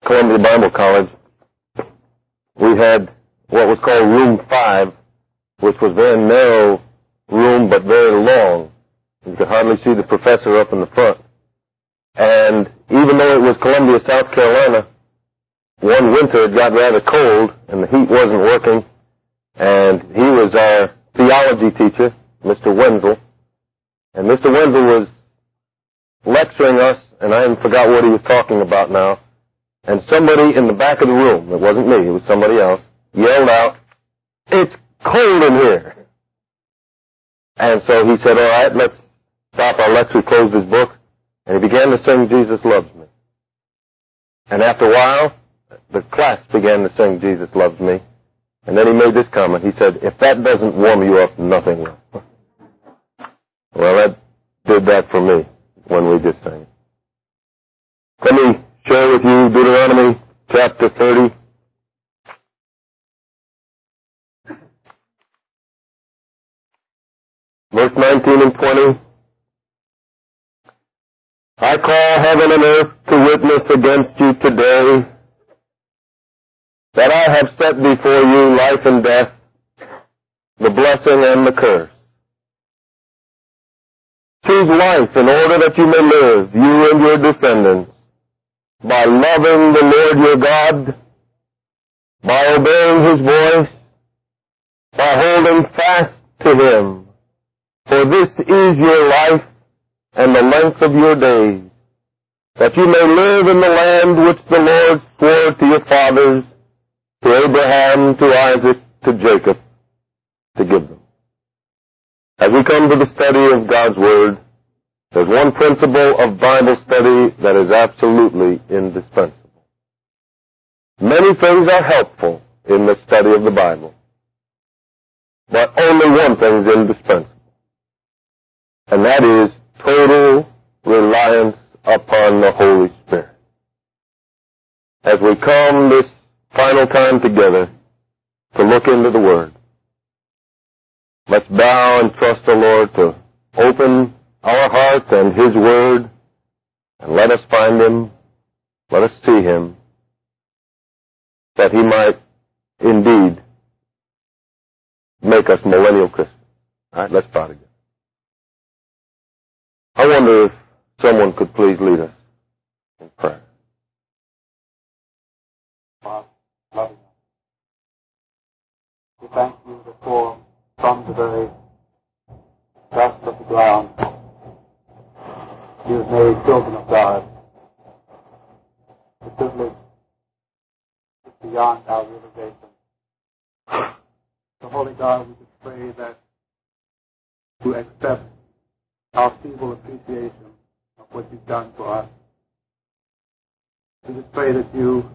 Columbia Bible College, we had what was called Room 5, which was a very narrow room but very long. You could hardly see the professor up in the front. And even though it was Columbia, South Carolina, one winter it got rather cold and the heat wasn't working, and he was our theology teacher, Mr. Wenzel. And Mr. Wenzel was lecturing us, and I forgot what he was talking about now, and somebody in the back of the room, it wasn't me, it was somebody else, yelled out, "It's cold in here." And so he said, "All right, let's stop our lecture," closed his book, and he began to sing "Jesus Loves Me." And after a while, the class began to sing "Jesus Loves Me." And then he made this comment. He said, "If that doesn't warm you up, nothing will." Well, that did that for me when we just sang it. Let me share with you Deuteronomy chapter 30. Verse 19 and 20. "I call heaven and earth to witness against you today that I have set before you life and death, the blessing and the curse. Choose life in order that you may live, you and your descendants, by loving the Lord your God, by obeying His voice, by holding fast to Him. For this is your life and the length of your days, that you may live in the land which the Lord swore to your fathers, to Abraham, to Isaac, to Jacob, to give them." As we come to the study of God's Word, there's one principle of Bible study that is absolutely indispensable. Many things are helpful in the study of the Bible, but only one thing is indispensable, and that is total reliance upon the Holy Spirit. As we come this final time together to look into the Word, let's bow and trust the Lord to open our hearts and His Word, and let us find Him, let us see Him, that He might indeed make us millennial Christians. All right, let's bow together. I wonder if someone could please lead us in prayer. Father, loving us, we thank you that from the very dust of the ground, you have made children of God. The privilege is beyond our realization. So, Holy God, we just pray that you accept our feeble appreciation of what you've done for us. We just pray that you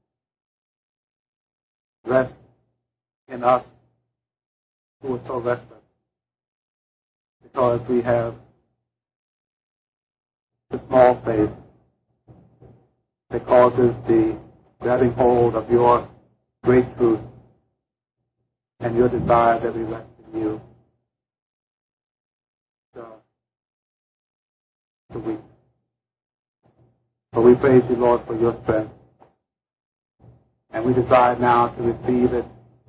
rest in us who are so restless, because we have the small faith that causes the grabbing hold of your great truth and your desire that we rest in you to weak. But we praise you, Lord, for your strength, and we desire now to receive it,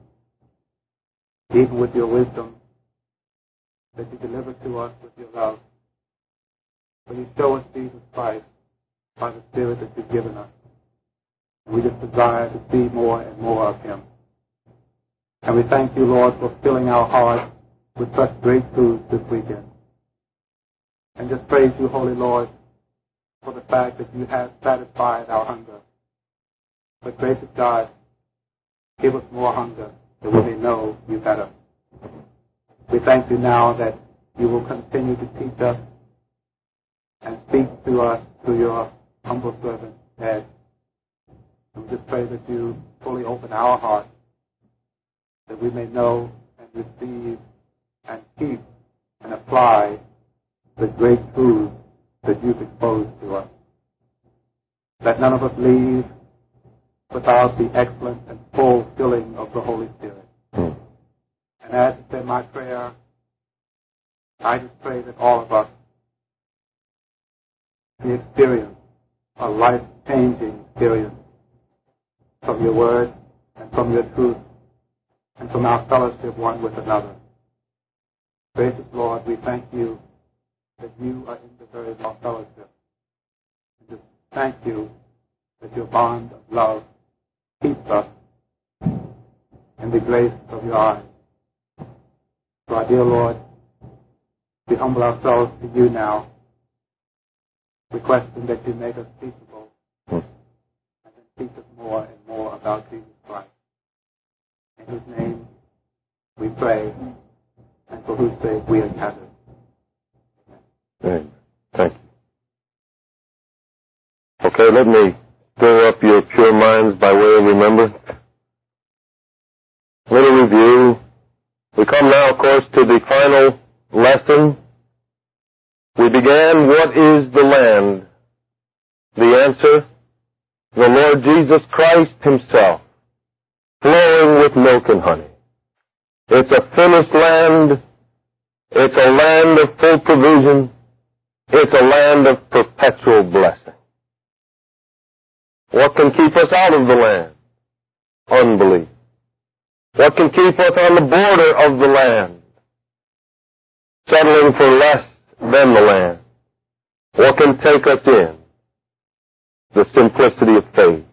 even with your wisdom that you deliver to us with your love. For you show us Jesus Christ by the Spirit that you've given us. And we just desire to see more and more of Him. And we thank you, Lord, for filling our hearts with such great food this weekend. And just praise you, Holy Lord, for the fact that you have satisfied our hunger. But gracious God, give us more hunger that we may know you better. We thank you now that you will continue to teach us and speak to us through your humble servant, Ed. And we just pray that you fully open our hearts, that we may know and receive and keep and apply the great truths that you've exposed to us. Let none of us leave without the excellent and full filling of the Holy Spirit. And as it's been my prayer, I just pray that all of us may experience a life-changing experience from your word and from your truth and from our fellowship one with another. Gracious Lord, we thank you that you are in the very law fellowship. And just thank you that your bond of love keeps us in the grace of your eyes. So, our dear Lord, we humble ourselves to you now, requesting that you make us teachable and then teach us more and more about Jesus Christ. In whose name we pray, and for whose sake we are gathered. Amen. Thank you. Okay, let me stir up your pure minds by way of remembrance. A little review. We come now, of course, to the final lesson. We began, what is the land? The answer, the Lord Jesus Christ himself, flowing with milk and honey. It's a finished land. It's a land of full provision. It's a land of perpetual blessing. What can keep us out of the land? Unbelief. What can keep us on the border of the land? Settling for less than the land. What can take us in? The simplicity of faith.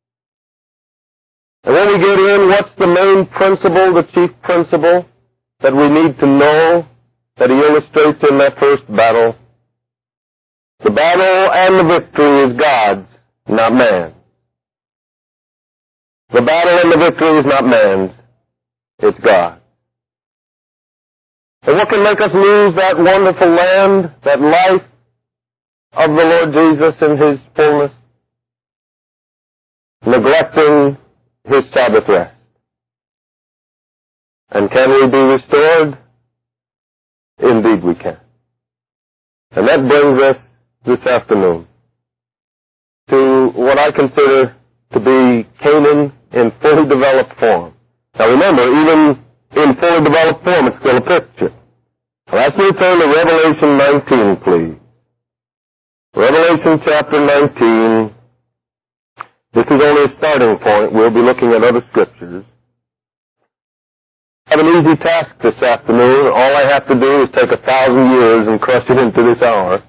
And when we get in, what's the main principle, the chief principle that we need to know that he illustrates in that first battle? The battle and the victory is God's, not man's. The battle and the victory is not man's, it's God. And what can make us lose that wonderful land, that life of the Lord Jesus in his fullness? Neglecting his Sabbath rest. And can we be restored? Indeed we can. And that brings us this afternoon to what I consider to be Canaan in fully developed form. Now remember, even in fully developed form, it's still a picture. Let's turn to Revelation 19, please. Revelation chapter 19. This is only a starting point. We'll be looking at other scriptures. I have an easy task this afternoon. All I have to do is take 1,000 years and crush it into this hour.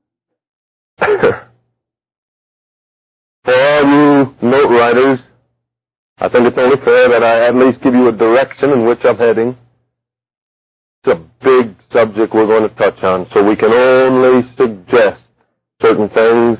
For all you note writers, I think it's only fair that I at least give you a direction in which I'm heading. It's a big subject we're going to touch on, so we can only suggest certain things.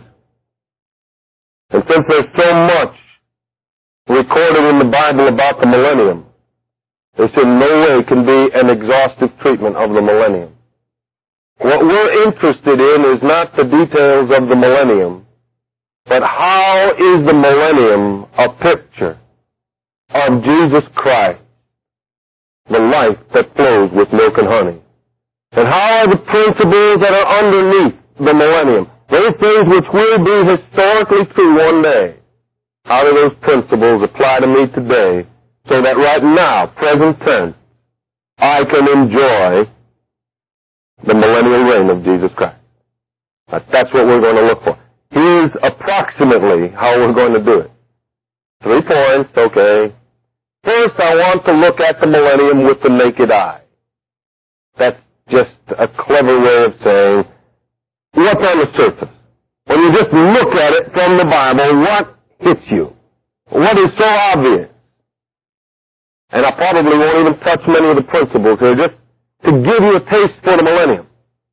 And since there's so much recorded in the Bible about the millennium, this in no way can be an exhaustive treatment of the millennium. What we're interested in is not the details of the millennium, but how is the millennium a picture of Jesus Christ, the life that flows with milk and honey? And how are the principles that are underneath the millennium, those things which will be historically true one day, how do those principles apply to me today so that right now, present tense, I can enjoy the millennial reign of Jesus Christ? That's what we're going to look for. Here's approximately how we're going to do it. 3 points, okay. First, I want to look at the millennium with the naked eye. That's just a clever way of saying, what's on the surface? When you just look at it from the Bible, what hits you? What is so obvious? And I probably won't even touch many of the principles here, just to give you a taste for the millennium.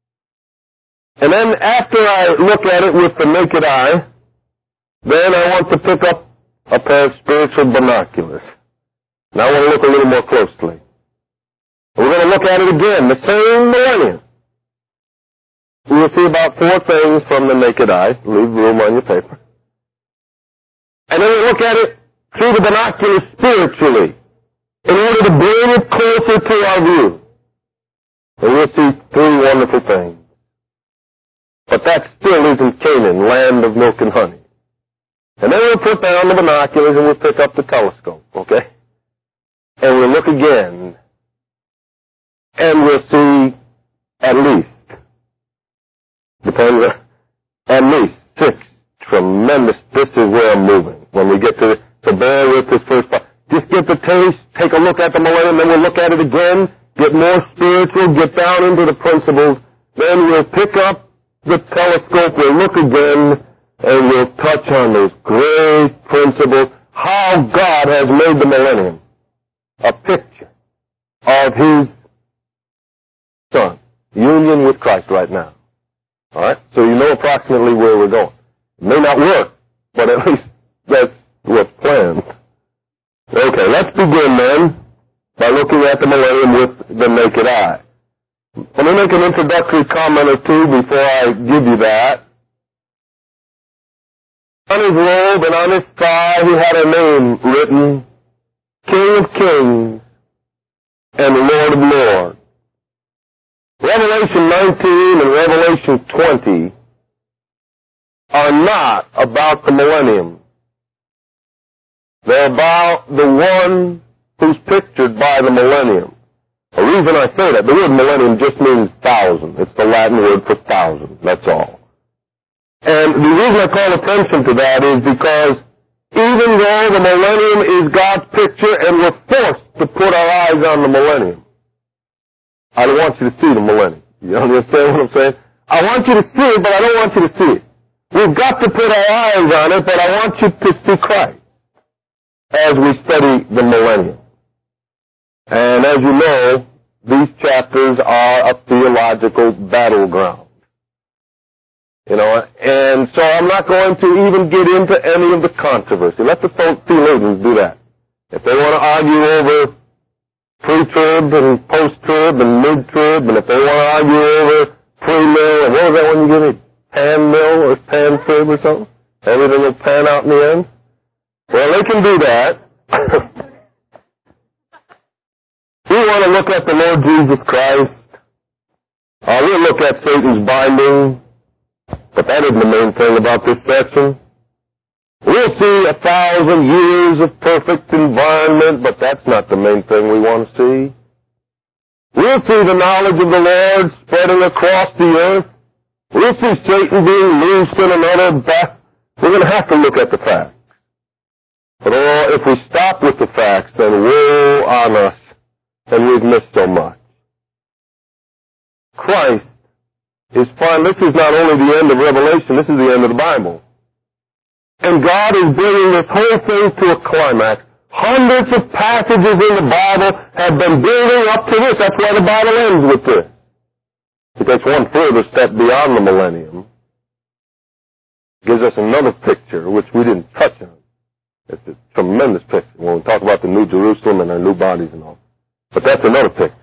And then after I look at it with the naked eye, then I want to pick up a pair of spiritual binoculars. Now I want to look a little more closely. We're going to look at it again, the same millennium. We will see about 4 things from the naked eye. Leave room on your paper. And then we'll look at it through the binoculars spiritually in order to bring it closer to our view. And we'll see 3 wonderful things. But that still isn't Canaan, land of milk and honey. And then we'll put down the binoculars and we'll pick up the telescope, okay? And we'll look again. And we'll see at least, depends on, at least 6 tremendous, this is where I'm moving. When we get to it, so bear we'll look again and we'll touch on those great principles, how God has made the millennium a picture of His Son, union with Christ right now. All right? So you know approximately where we're going. It may not work, but at least that's what's planned. Okay, let's begin then by looking at the millennium with the naked eye. Let me make an introductory comment or two before I give you that. On his robe and on his thigh he had a name written, King of Kings and Lord of Lords. Revelation 19 and Revelation 20 are not about the millennium. They're about the one who's pictured by the millennium. The reason I say that, the word millennium just means 1,000. It's the Latin word for 1,000, that's all. And the reason I call attention to that is because even though the millennium is God's picture and we're forced to put our eyes on the millennium, I don't want you to see the millennium. You understand what I'm saying? I want you to see it, but I don't want you to see it. We've got to put our eyes on it, but I want you to see Christ as we study the millennium. And as you know, these chapters are a theological battleground. You know, and so I'm not going to even get into any of the controversy. Let the theologians do that. If they want to argue over pre-trib and post-trib and mid-trib, and if they want to argue over pre-mill, and what was that one you gave me? Pan-mill or pan-trib or something? Everything will pan out in the end? Well, they can do that. We want to look at the Lord Jesus Christ. We'll look at Satan's binding, but that isn't the main thing about this section. We'll see 1,000 years of perfect environment, but that's not the main thing we want to see. We'll see the knowledge of the Lord spreading across the earth. We'll see Satan being loosed in another back. We're going to have to look at the facts. But if we stop with the facts, then woe on us, and we've missed so much. Christ is fine. This is not only the end of Revelation, this is the end of the Bible. And God is bringing this whole thing to a climax. Hundreds of passages in the Bible have been building up to this. That's why the Bible ends with this. It takes one further step beyond the millennium. It gives us another picture, which we didn't touch on. It's a tremendous picture when we talk about the New Jerusalem and our new bodies and all. But that's another picture.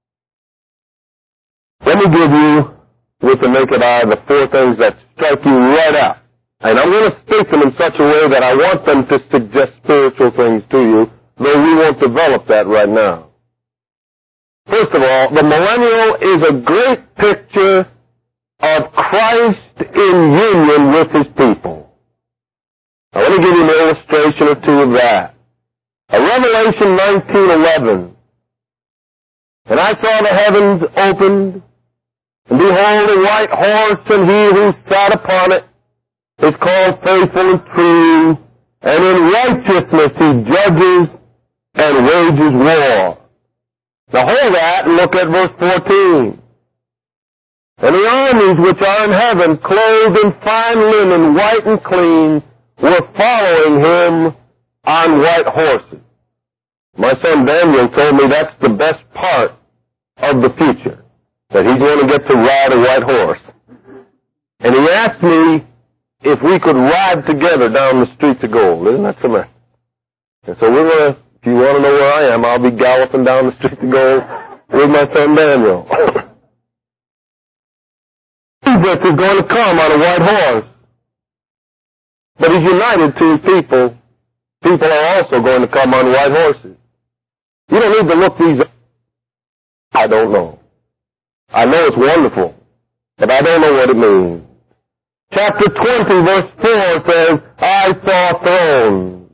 Let me give you, with the naked eye, the four things that strike you right out. And I'm going to state them in such a way that I want them to suggest spiritual things to you, though we won't develop that right now. First of all, the millennial is a great picture of Christ in union with His people. Now let me give you an illustration or two of that. Revelation 19:11. And I saw the heavens opened, and behold, a white horse, and he who sat upon it is called Faithful and True, and in righteousness he judges and wages war. Now hold that and look at verse 14. And the armies which are in heaven, clothed in fine linen, white and clean, were following him on white horses. My son Daniel told me that's the best part of the future, that he's going to get to ride a white horse. And he asked me if we could ride together down the streets of gold. Isn't that tremendous? And so we're going to, if you want to know where I am, I'll be galloping down the streets of gold with my son Daniel. Jesus is going to come on a white horse. But he's united to his people. People are also going to come on white horses. You don't need to look these up. I don't know. I know it's wonderful, but I don't know what it means. Chapter 20, verse 4 says, I saw thrones.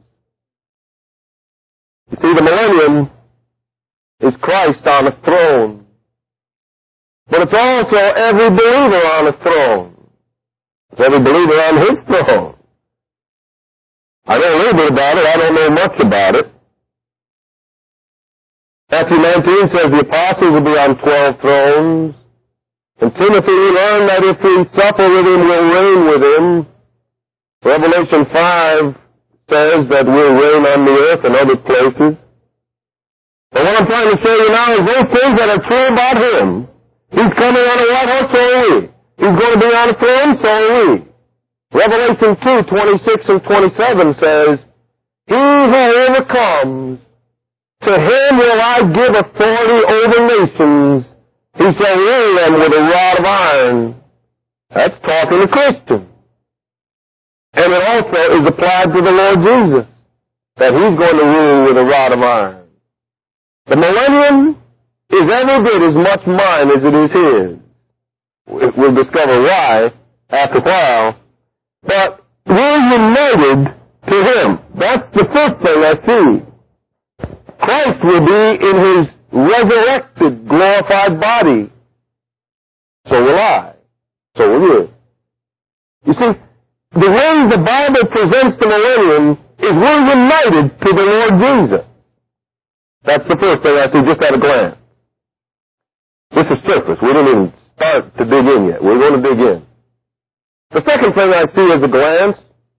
You see, the millennium is Christ on a throne. But it's also every believer on a throne. It's every believer on His throne. I know a little bit about it. I don't know much about it. Matthew 19 says the apostles will be on 12 thrones. In Timothy, we learn that if we suffer with him, we'll reign with him. Revelation 5 says that we'll reign on the earth and other places. But what I'm trying to show you now is those things that are true about him. He's coming on a white horse, so are we. He's going to be on a throne, so are we. Revelation 2:26 and 27 says, He who overcomes, to him will I give authority over nations. He shall rule them with a rod of iron. That's talking to Christians. And it also is applied to the Lord Jesus, that he's going to rule with a rod of iron. The millennium is every bit as much mine as it is his. We'll discover why after a while. But we're united to him. That's the first thing I see. Christ will be in his resurrected, glorified body. So will I. So will you. You see, the way the Bible presents the millennium is we're united to the Lord Jesus. That's the first thing I see just at a glance. This is surface. We didn't even start to dig in yet. We're going to dig in. The second thing I see at a glance,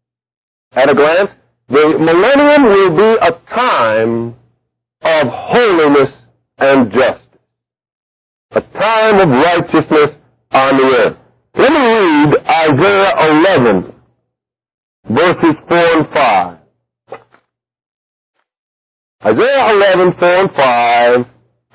the millennium will be a time of holiness and justice. A time of righteousness on the earth. Let me read Isaiah 11, verses 4 and 5. Isaiah 11, 4 and 5.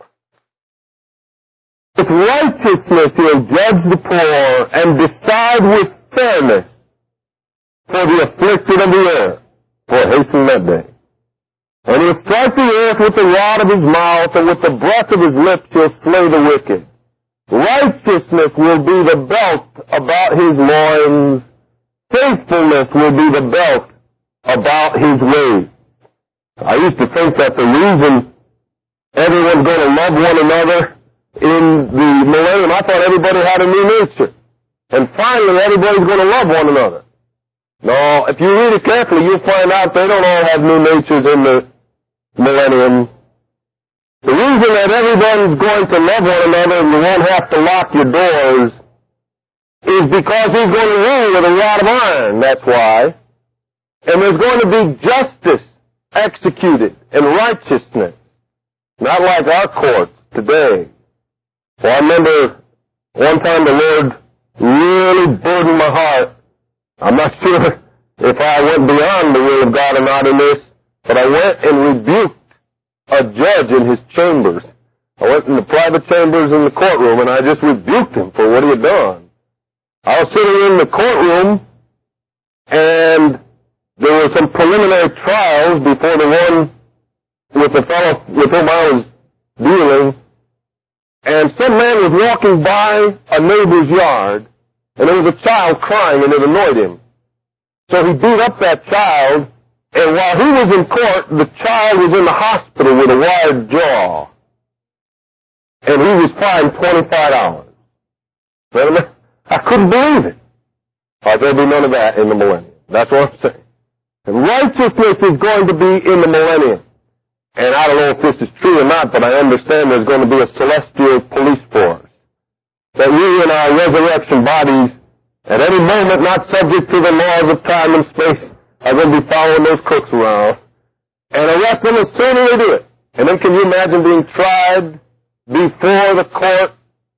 With righteousness he'll judge the poor and decide with fairness for the afflicted of the earth. For hasten that day. And he'll strike the earth with the rod of his mouth, and with the breath of his lips he'll slay the wicked. Righteousness will be the belt about his loins. Faithfulness will be the belt about his waist. I used to think that the reason everyone's going to love one another in the millennium, I thought everybody had a new nature. And finally, everybody's going to love one another. No, if you read it carefully, you'll find out they don't all have new natures in the millennium. The reason that everyone's going to love one another and you won't have to lock your doors is because he's going to rule with a rod of iron, that's why. And there's going to be justice executed and righteousness, not like our courts today. Well, I remember one time the Lord really burdened my heart. I'm not sure if I went beyond the will of God or not in this, but I went and rebuked a judge in his chambers. I went in the private chambers in the courtroom and I just rebuked him for what he had done. I was sitting in the courtroom and there were some preliminary trials before the one with the fellow with whom I was dealing. And some man was walking by a neighbor's yard, and there was a child crying, and it annoyed him. So he beat up that child, and while he was in court, the child was in the hospital with a wired jaw. And he was fined $25. I couldn't believe it. There'll be none of that in the millennium. That's what I'm saying. And righteousness is going to be in the millennium. And I don't know if this is true or not, but I understand there's going to be a celestial police force. That we in our resurrection bodies, at any moment not subject to the laws of time and space, are going to be following those crooks around and arrest them as soon as they do it. And then can you imagine being tried before the court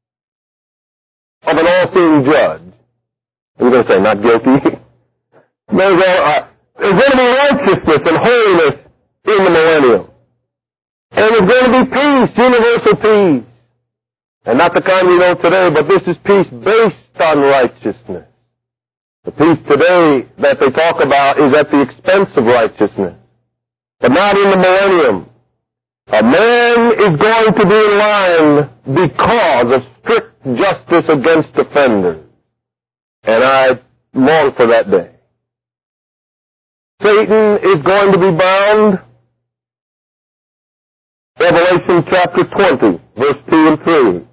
of an all-seeing judge? And you're going to say, not guilty? There's going to be righteousness and holiness in the millennium. And there's going to be peace, universal peace. And not the kind we know today, but this is peace based on righteousness. The peace today that they talk about is at the expense of righteousness. But not in the millennium. A man is going to be in line because of strict justice against offenders. And I long for that day. Satan is going to be bound. Revelation chapter 20, verse 2 and 3.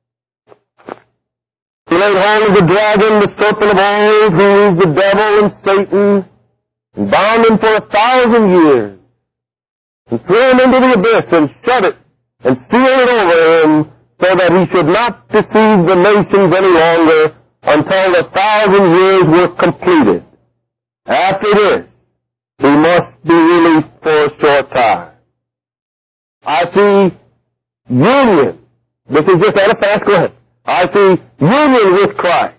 He laid hold of the dragon, the serpent of old, who is the devil and Satan, and bound him for 1,000 years, and threw him into the abyss, and shut it, and sealed it over him, so that he should not deceive the nations any longer until the 1,000 years were completed. After this, he must be released for a short time. I see union. This is just at a fast glance. I see union with Christ.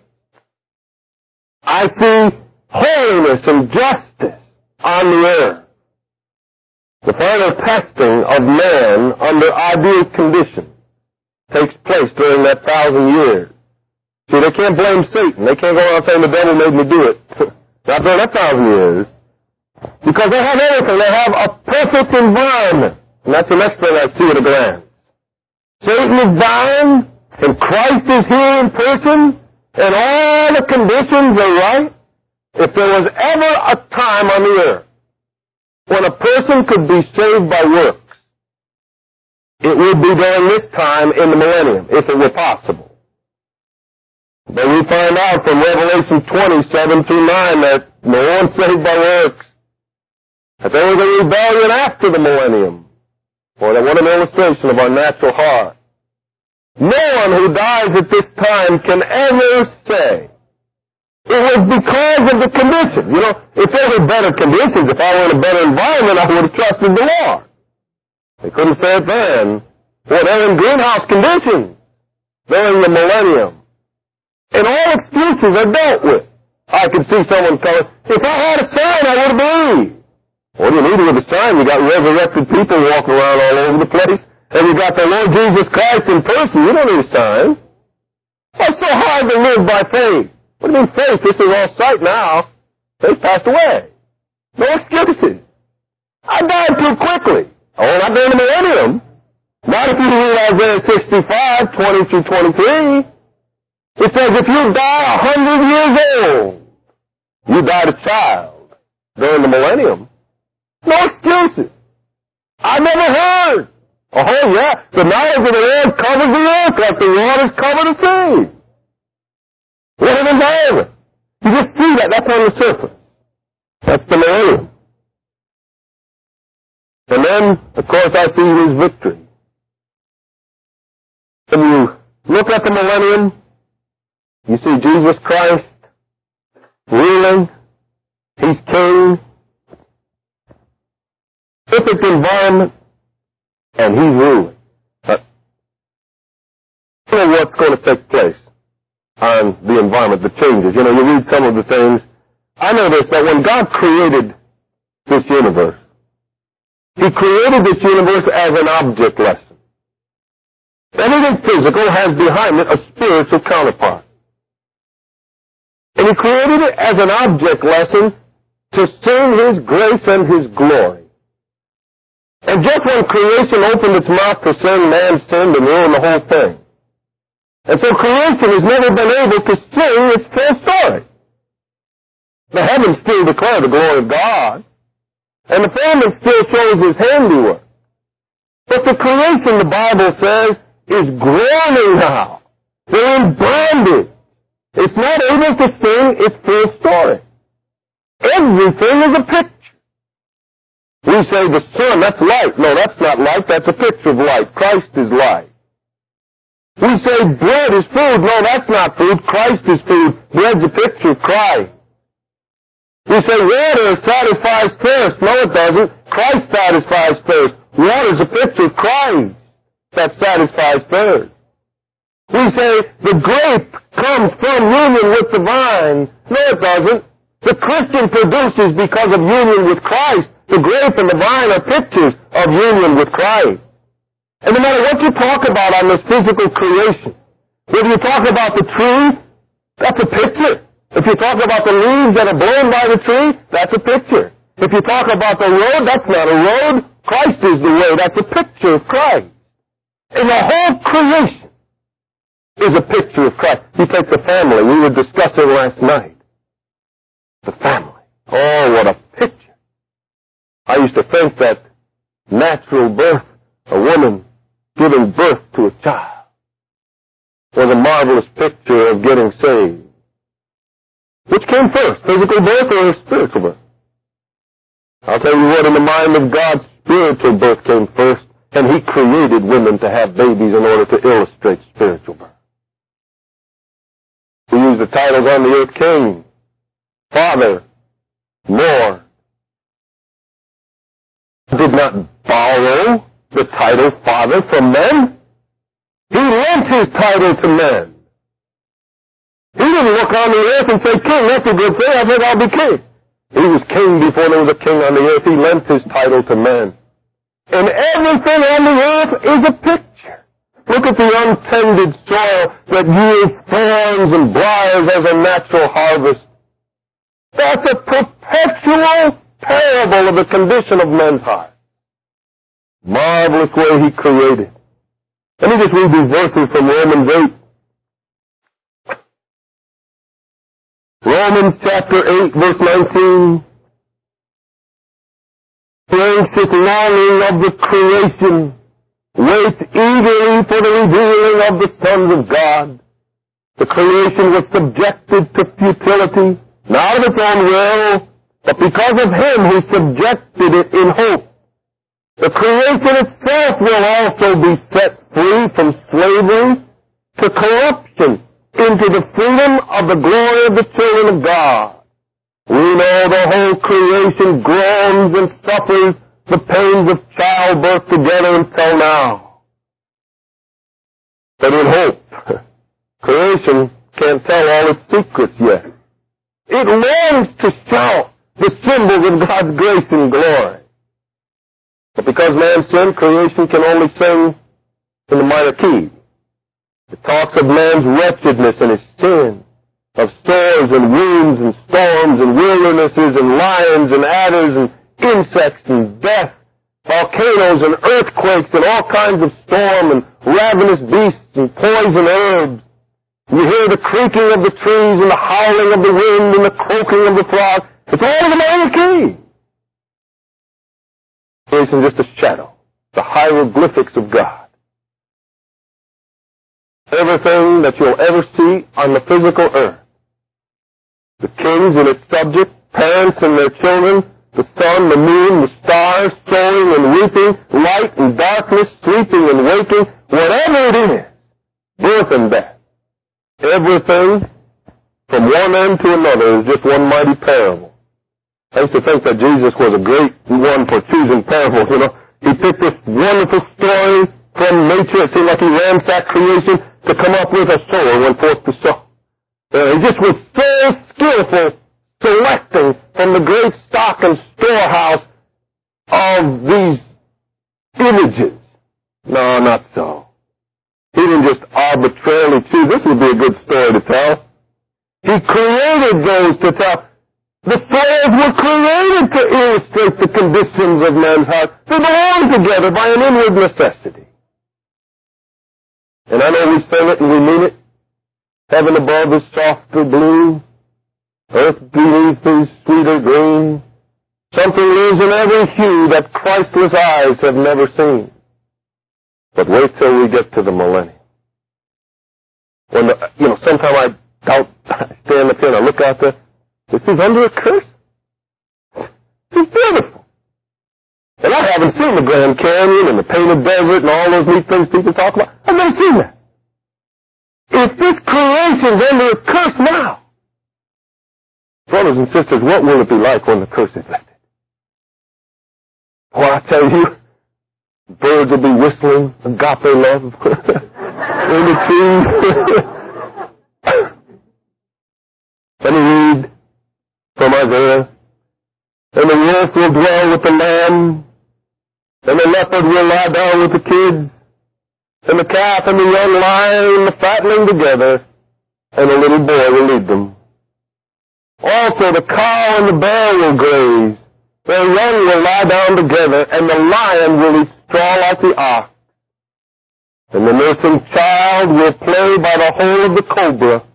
I see holiness and justice on the earth. The final testing of man under ideal conditions takes place during that 1,000 years. See, they can't blame Satan. They can't go around saying the devil made me do it. Not during that 1,000 years. Because they have everything. They have a perfect environment. And that's the next thing I see at a glance. Satan is bound, and Christ is here in person, and all the conditions are right. If there was ever a time on the earth when a person could be saved by works, it would be during this time in the millennium, if it were possible. But we find out from Revelation 20:7 through 9 that no one's saved by works. That there was a rebellion after the millennium. Boy, what an illustration of our natural heart. No one who dies at this time can ever say it was because of the conditions. You know, if there were better conditions, if I were in a better environment, I would have trusted the Lord. They couldn't say it then. Well, they're in greenhouse conditions during the millennium. And all excuses are dealt with. I could see someone telling, if I had a sign, I would have believed. What do you need with a sign? You got resurrected people walking around all over the place, and you got the Lord Jesus Christ in person. You don't need a sign. What's so hard to live by faith? What do you mean faith? This is all sight now. Faith passed away. No excuses. I died too quickly. Oh, not during the millennium. Not if you read Isaiah 65, 20 through 23. It says if you die 100 years old, you died a child during the millennium. No excuses. I never heard. Oh, yeah, the knowledge of the Lord covers the earth like the waters cover the sea. What an environment. You just see that. That's on the surface. That's the millennium. And then, of course, I see his victory. When you look at the millennium, you see Jesus Christ ruling. He's king. Perfect environment. And he's ruling. But you know what's going to take place on the environment, the changes. You know, you read some of the things. I know this, that when God created this universe, He created this universe as an object lesson. Everything physical has behind it a spiritual counterpart. And He created it as an object lesson to sing His grace and His glory. And just when creation opened its mouth to sing, man sinned and ruined the whole thing. And so creation has never been able to sing its full story. The heavens still declare the glory of God. And the firmament still shows His handiwork. But the creation, the Bible says, is groaning now. They're in bondage. It's not able to sing its full story. Everything is a picture. We say the sun, that's light. No, that's not light. That's a picture of light. Christ is light. We say bread is food. No, that's not food. Christ is food. Bread's a picture of Christ. We say water satisfies thirst. No, it doesn't. Christ satisfies thirst. Water's a picture of Christ that satisfies thirst. We say the grape comes from union with the vine. No, it doesn't. The Christian produces because of union with Christ. The grape and the vine are pictures of union with Christ. And no matter what you talk about on this physical creation, whether you talk about the tree, that's a picture. If you talk about the leaves that are blown by the tree, that's a picture. If you talk about the road, that's not a road. Christ is the way. That's a picture of Christ. And the whole creation is a picture of Christ. You take the family. We were discussing last night. The family. Oh, what a picture. I used to think that natural birth, a woman giving birth to a child, was a marvelous picture of getting saved. Which came first, physical birth or spiritual birth? I'll tell you what, in the mind of God, spiritual birth came first, And He created women to have babies in order to illustrate spiritual birth. We use the titles on the earth: King, Father, Lord. Did not borrow the title Father from men. He lent His title to men. He didn't look on the earth and say, King, that's a good thing, I think I'll be king. He was king before there was a king on the earth. He lent His title to men. And everything on the earth is a picture. Look at the untended soil that yields thorns and briars as a natural harvest. That's a perpetual parable of the condition of men's heart. Marvelous way He created. Let me just read these verses from Romans 8. Romans chapter 8, verse 19. The anxious longing of the creation waits eagerly for the revealing of the sons of God. The creation was subjected to futility, not of its own will, but because of Him who subjected it in hope. The creation itself will also be set free from slavery to corruption into the freedom of the glory of the children of God. We know the whole creation groans and suffers the pains of childbirth together until now. But in hope, creation can't tell all its secrets yet. It longs to shout the symbols of God's grace and glory. But because man sinned, creation can only sing in the minor key. It talks of man's wretchedness and his sin, of sores and wounds and storms and wildernesses and lions and adders and insects and death, volcanoes and earthquakes and all kinds of storm and ravenous beasts and poison herbs. You hear the creaking of the trees and the howling of the wind and the croaking of the frog. It's all in the minor key. Creation just a shadow, the hieroglyphics of God. Everything that you'll ever see on the physical earth, the kings and its subjects, parents and their children, the sun, the moon, the stars, sowing and reaping, light and darkness, sleeping and waking, whatever it is, birth and death, everything from one end to another is just one mighty parable. I used to think that Jesus was a great one for choosing parables, you know. He picked this wonderful story from nature. It seemed like He ransacked creation to come up with a sower went forth to sow. He just was so skillful selecting from the great stock and storehouse of these images. No, not so. He didn't just arbitrarily choose, this would be a good story to tell. He created those to tell. The stories were created to illustrate the conditions of man's heart. They belong together by an inward necessity. And I know we sing it and we mean it. Heaven above is softer blue. Earth beneath is sweeter green. Something lives in every hue that Christless eyes have never seen. But wait till we get to the millennium. When sometimes I doubt, I stand up here and I look out there. This is under a curse. It's beautiful. And I haven't seen the Grand Canyon and the Painted Desert and all those neat things people talk about. I've never seen that. If this creation's under a curse now, brothers and sisters, what will it be like when the curse is lifted? Well, I tell you, birds will be whistling agape love in the trees. Let me read from Isaiah. And the wolf will dwell with the lamb, and the leopard will lie down with the kids, and the calf and the young lion and the fatling together, and the little boy will lead them. Also the cow and the bear will graze, their young will lie down together, and the lion will eat straw like the ox. And the nursing child will play by the hole of the cobra.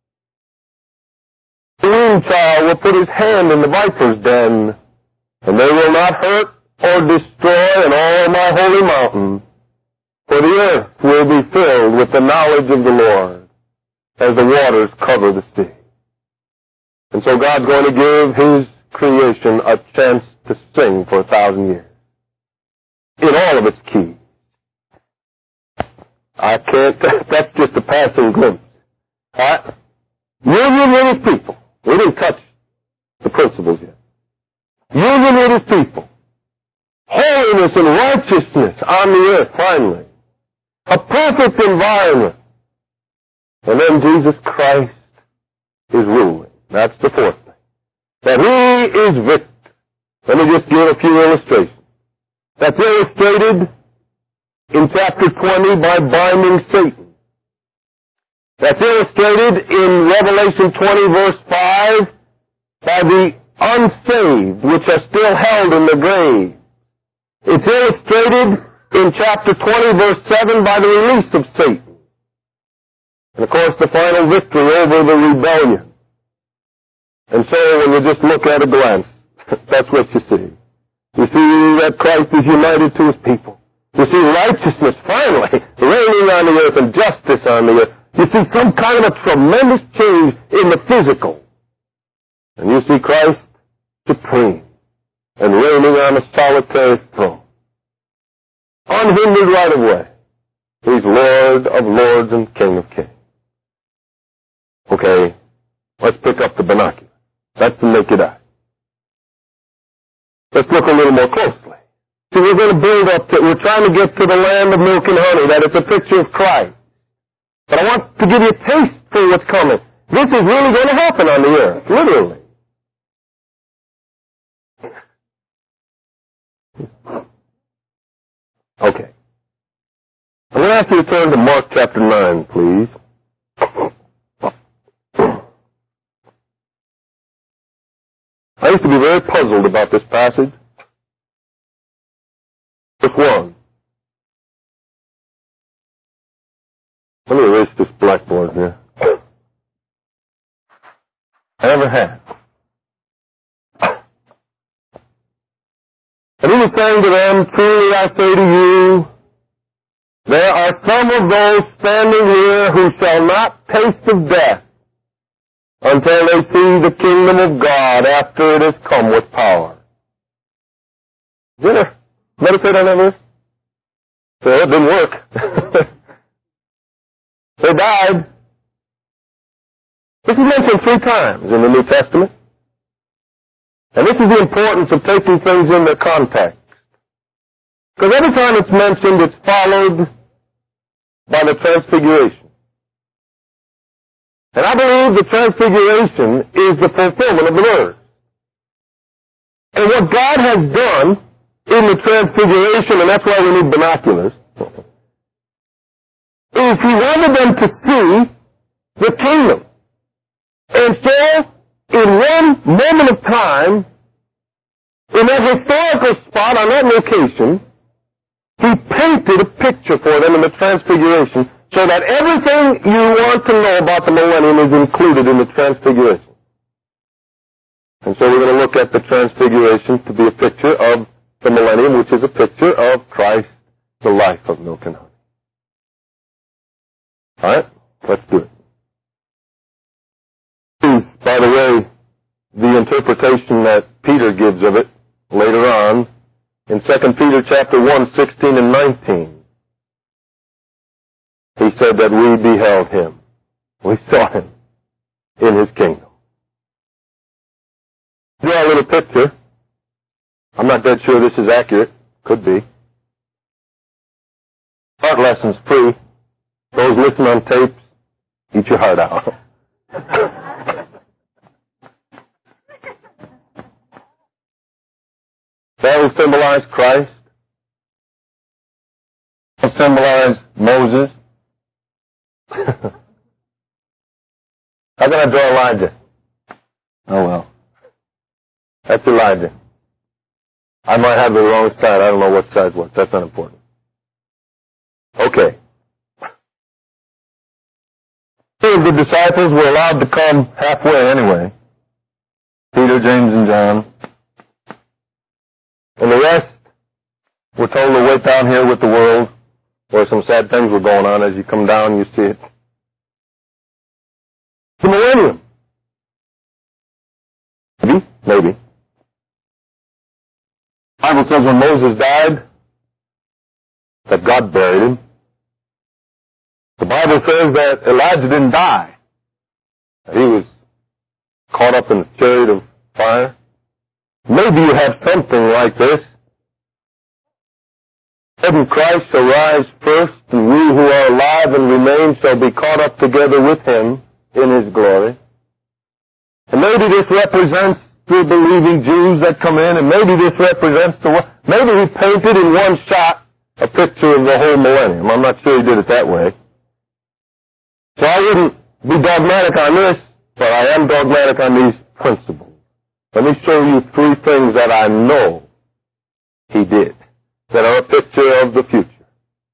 The weaned child will put his hand in the viper's den, and they will not hurt or destroy in all my holy mountain, for the earth will be filled with the knowledge of the Lord, as the waters cover the sea. And so God's going to give His creation a chance to sing for 1,000 years, in all of its keys. I can't, that's just a passing glimpse. Alright? Union with his people. We didn't touch the principles yet. Union with his people. Holiness and righteousness on the earth, finally. A perfect environment. And then Jesus Christ is ruling. That's the fourth thing. That he is victor. Let me just give a few illustrations. That's illustrated in chapter 20 by binding Satan. That's illustrated in Revelation 20 verse 5 by the unsaved, which are still held in the grave. It's illustrated in chapter 20 verse 7 by the release of Satan. And of course the final victory over the rebellion. And so when you just look at a glance, that's what you see. You see that Christ is united to his people. You see righteousness finally reigning on the earth and justice on the earth. You see some kind of a tremendous change in the physical. And you see Christ supreme and reigning on a solitary throne. Unhindered right away. He's Lord of lords and King of kings. Okay, let's pick up the binocular. That's the naked eye. Let's look a little more closely. See, we're going to build up to, we're trying to get to the land of milk and honey, that it's a picture of Christ. But I want to give you a taste for what's coming. This is really going to happen on the earth, literally. Okay. I'm going to ask you to turn to Mark chapter 9, please. I used to be very puzzled about this passage. Verse 1. Let me erase this blackboard here. I never had. And he was saying to them, truly I say to you, there are some of those standing here who shall not taste of death until they see the kingdom of God after it has come with power. Did you ever meditate on that verse? So it didn't work. They died. This is mentioned 3 times in the New Testament. And this is the importance of taking things in their context. Because every time it's mentioned, it's followed by the transfiguration. And I believe the transfiguration is the fulfillment of the word. And what God has done in the transfiguration, and that's why we need binoculars, is he wanted them to see the kingdom. And so, in one moment of time, in that historical spot on that location, he painted a picture for them in the transfiguration so that everything you want to know about the millennium is included in the transfiguration. And so we're going to look at the transfiguration to be a picture of the millennium, which is a picture of Christ, the life of milk and honey. Alright, let's do it. By the way, the interpretation that Peter gives of it later on in 2 Peter chapter 1, 16 and 19. He said that we beheld him. We saw him in his kingdom. Draw a little picture. I'm not dead sure this is accurate. Could be. Art lessons free. Those listen on tapes, eat your heart out. That will symbolize Christ. That will symbolize Moses. How can I draw Elijah? Oh well. That's Elijah. I might have the wrong side. I don't know what side was. That's not important. Okay. The disciples were allowed to come halfway anyway. Peter, James, and John. And the rest were told to wait down here with the world, where some sad things were going on. As you come down, you see it. The millennium. Maybe. The Bible says when Moses died, that God buried him. The Bible says that Elijah didn't die. He was caught up in a chariot of fire. Maybe you have something like this. Heaven Christ shall rise first, and we who are alive and remain shall be caught up together with him in his glory. And maybe this represents the believing Jews that come in, and maybe this represents maybe he painted in one shot a picture of the whole millennium. I'm not sure he did it that way. So I wouldn't be dogmatic on this, but I am dogmatic on these principles. Let me show you three things that I know he did, that are a picture of the future.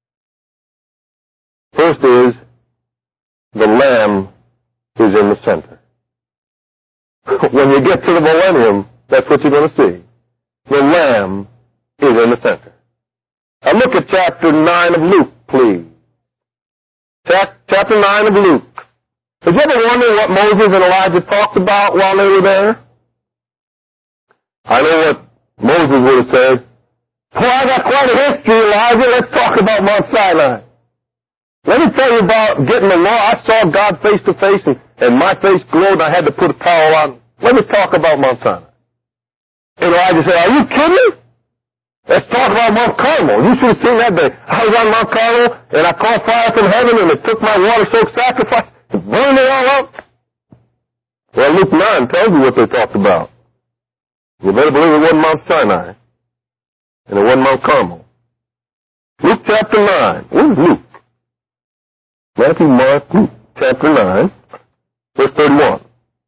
First is, the Lamb is in the center. When you get to the millennium, that's what you're going to see. The Lamb is in the center. Now look at chapter 9 of Luke, please. Chapter 9 of Luke. Did you ever wonder what Moses and Elijah talked about while they were there? I know what Moses would have said. Well, I got quite a history, Elijah. Let's talk about Mount Sinai. Let me tell you about getting the law. I saw God face to face, and my face glowed, and I had to put a towel on. Let me talk about Mount Sinai. And Elijah said, are you kidding? Let's talk about Mount Carmel. You should have seen that day. I was on Mount Carmel, and I called fire from heaven, and it took my water-soaked sacrifice and burned it all up. Well, Luke 9 tells you what they talked about. You better believe it wasn't Mount Sinai, and it wasn't Mount Carmel. Luke chapter 9. Where's Luke? Matthew, Mark, Luke chapter 9, verse 31.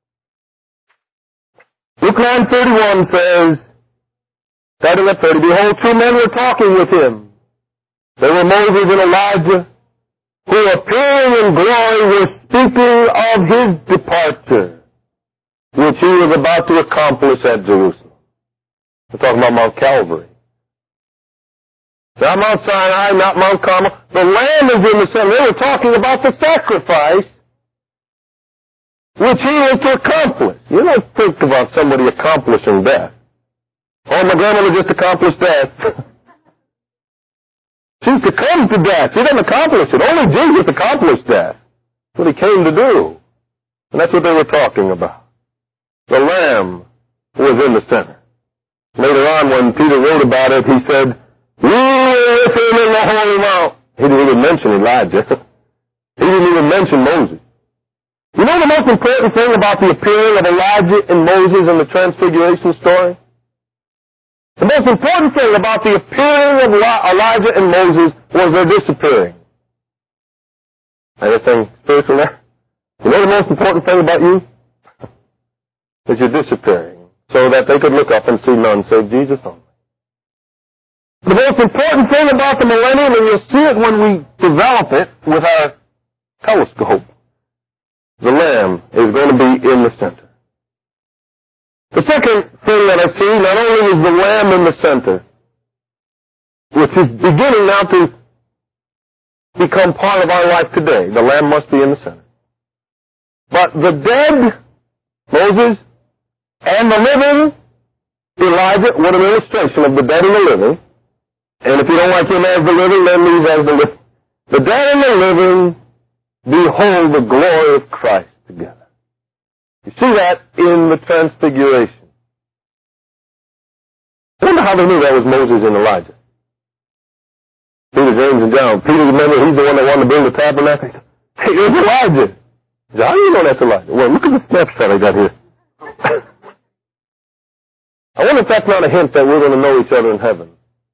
Luke 9:31 says, starting at 30, behold, two men were talking with him. They were Moses and Elijah, who appearing in glory were speaking of his departure, which he was about to accomplish at Jerusalem. We're talking about Mount Calvary. Not Mount Sinai, not Mount Carmel. The Lamb is in the center. They were talking about the sacrifice which he was to accomplish. You don't think about somebody accomplishing death. Oh, my grandmother just accomplished death. She succumbed to death. She didn't accomplish it. Only Jesus accomplished death. That's what he came to do. And that's what they were talking about. The Lamb was in the center. Later on, when Peter wrote about it, he said, we were with him in the Holy Mount. He didn't even mention Elijah. He didn't even mention Moses. You know the most important thing about the appearing of Elijah and Moses in the Transfiguration story? The most important thing about the appearing of Elijah and Moses was their disappearing. Anything spiritual there? You know the most important thing about you? Is you're disappearing, so that they could look up and see none save Jesus only. The most important thing about the millennium, and you'll see it when we develop it with our telescope, the Lamb is going to be in the center. The second thing that I see, not only is the Lamb in the center, which is beginning now to become part of our life today. The Lamb must be in the center. But the dead, Moses, and the living, Elijah, what an illustration of the dead and the living. And if you don't like him as the living, then leave as the living. The dead and the living behold the glory of Christ together. You see that in the Transfiguration. I wonder how they knew that was Moses and Elijah. Peter, James, and John. Peter, remember, he's the one that wanted to build the tabernacle. Hey, it's Elijah. He said, how do you know that's Elijah? Well, look at the snapshot I got here. I wonder if that's not a hint that we're going to know each other in heaven.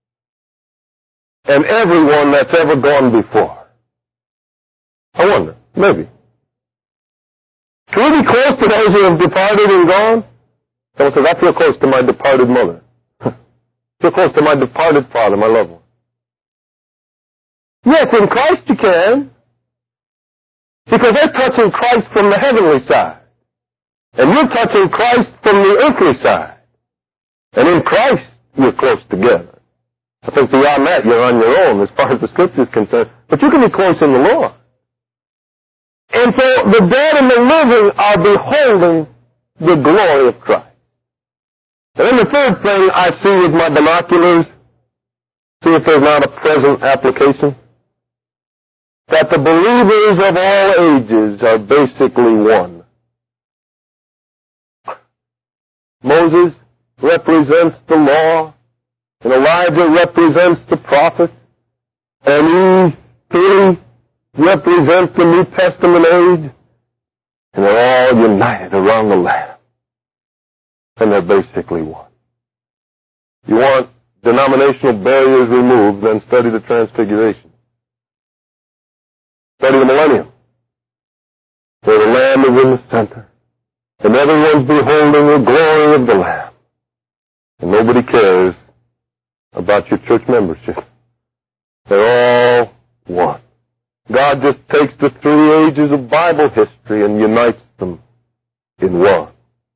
And everyone that's ever gone before. I wonder. Maybe. Can we be close to those who have departed and gone? Someone says, I feel close to my departed mother. I feel close to my departed father, my loved one. Yes, in Christ you can. Because they're touching Christ from the heavenly side. And you're touching Christ from the earthly side. And in Christ, you're close together. I think beyond that, you're on your own as far as the Scripture is concerned. But you can be close in the Lord. And so the dead and the living are beholding the glory of Christ. And then the third thing I see with my binoculars, see if there's not a present application. that the believers of all ages are basically one. Moses represents the law, and Elijah represents the prophets, and these three represent the New Testament age, and they're all united around the Lamb. And they're basically one. You want denominational barriers removed, then study the Transfiguration. Study the millennium, where the Lamb is in the center, and everyone's beholding the glory of the Lamb. And nobody cares about your church membership. They're all one. God just takes the three ages of Bible history and unites them in one.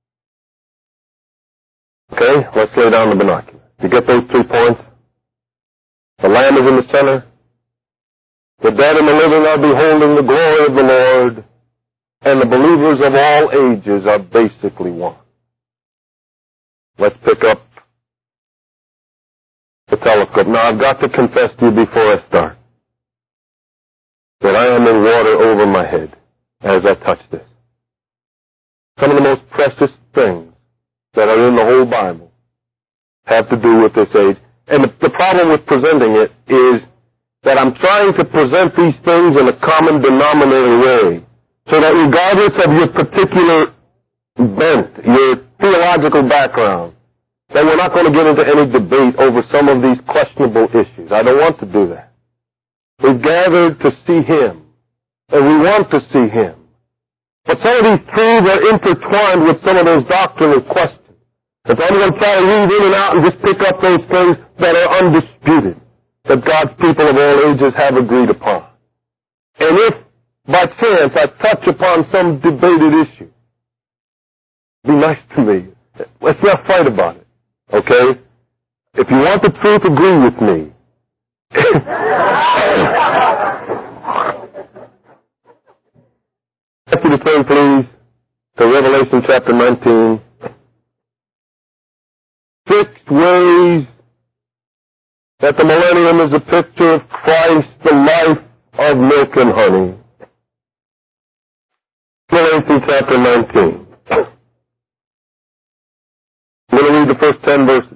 Okay, let's lay down the binoculars. You get those 3 points? The Lamb is in the center. The dead and the living are beholding the glory of the Lord. And the believers of all ages are basically one. Let's pick up the telescope. Now, I've got to confess to you before I start that I am in water over my head as I touch this. Some of the most precious things that are in the whole Bible have to do with this age. And the problem with presenting it is that I'm trying to present these things in a common denominator way, so that regardless of your particular bent, your theological background, that we're not going to get into any debate over some of these questionable issues. I don't want to do that. We've gathered to see Him, and we want to see Him. But some of these truths are intertwined with some of those doctrinal questions. And so I'm going to try to read in and out and just pick up those things that are undisputed, that God's people of all ages have agreed upon. And if, by chance, I touch upon some debated issue, be nice to me. Let's not fight about it, okay? If you want the truth, agree with me. I ask you to turn, please, to Revelation chapter 19. 6 ways that the millennium is a picture of Christ, the life of milk and honey. Revelation chapter 19. I'm going to read the first 10 verses.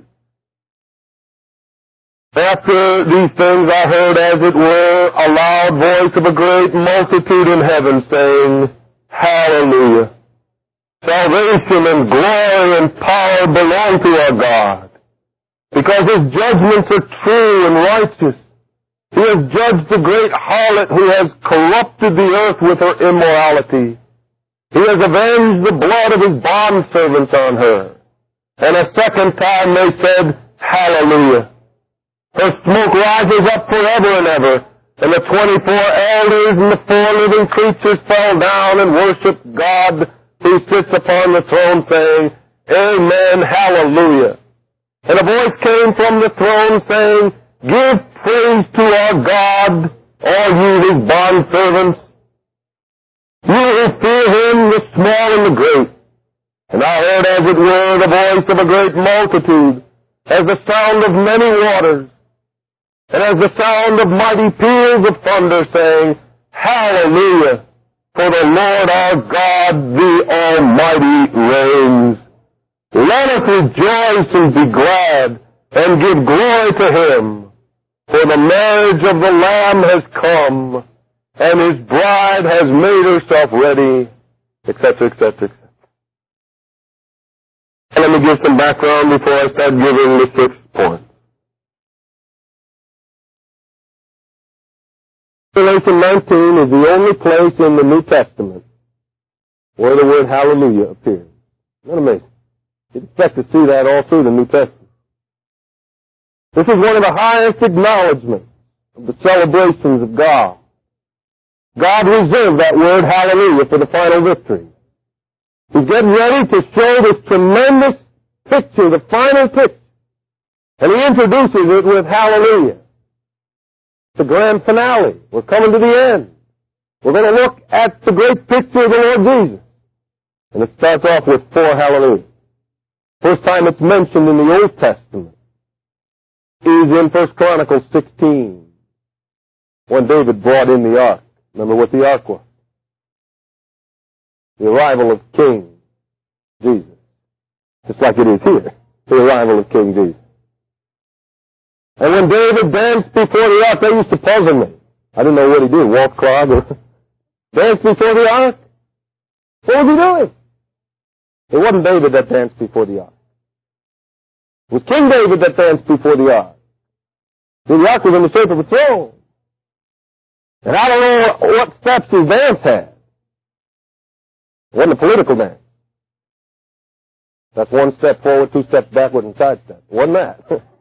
After these things I heard, as it were, a loud voice of a great multitude in heaven, saying, Hallelujah! Salvation and glory and power belong to our God, because His judgments are true and righteous. He has judged the great harlot who has corrupted the earth with her immorality. He has avenged the blood of His bondservants on her. And a second time they said, Hallelujah! Her smoke rises up forever and ever. And the 24 elders and the 4 living creatures fell down and worshiped God who sits upon the throne, saying, Amen, Hallelujah. And a voice came from the throne saying, Give praise to our God, all you His bondservants, you who fear Him, the small and the great. And I heard, as it were, the voice of a great multitude, as the sound of many waters, and as the sound of mighty peals of thunder, saying, Hallelujah! For the Lord our God, the Almighty, reigns. Let us rejoice and be glad, and give glory to Him. For the marriage of the Lamb has come, and His bride has made herself ready, etc., etc., etc. Let me give some background before I start giving the 6th point. Revelation 19 is the only place in the New Testament where the word hallelujah appears. Isn't that amazing? You'd expect to see that all through the New Testament. This is one of the highest acknowledgments of the celebrations of God. God reserved that word hallelujah for the final victory. He's getting ready to show this tremendous picture, the final picture. And He introduces it with hallelujah. The grand finale. We're coming to the end. We're going to look at the great picture of the Lord Jesus. And it starts off with 4 hallelujahs. First time it's mentioned in the Old Testament is in 1 Chronicles 16, when David brought in the ark. Remember what the ark was. The arrival of King Jesus. Just like it is here. The arrival of King Jesus. And when David danced before the ark, that used to puzzle me. I didn't know what he did, walk clog or dance before the ark. What was he doing? It wasn't David that danced before the ark. It was King David that danced before the ark. The ark was in the shape of a throne. And I don't know what steps his dance had. It wasn't a political dance. That's 1 step forward, 2 steps backward, and side step. It wasn't that.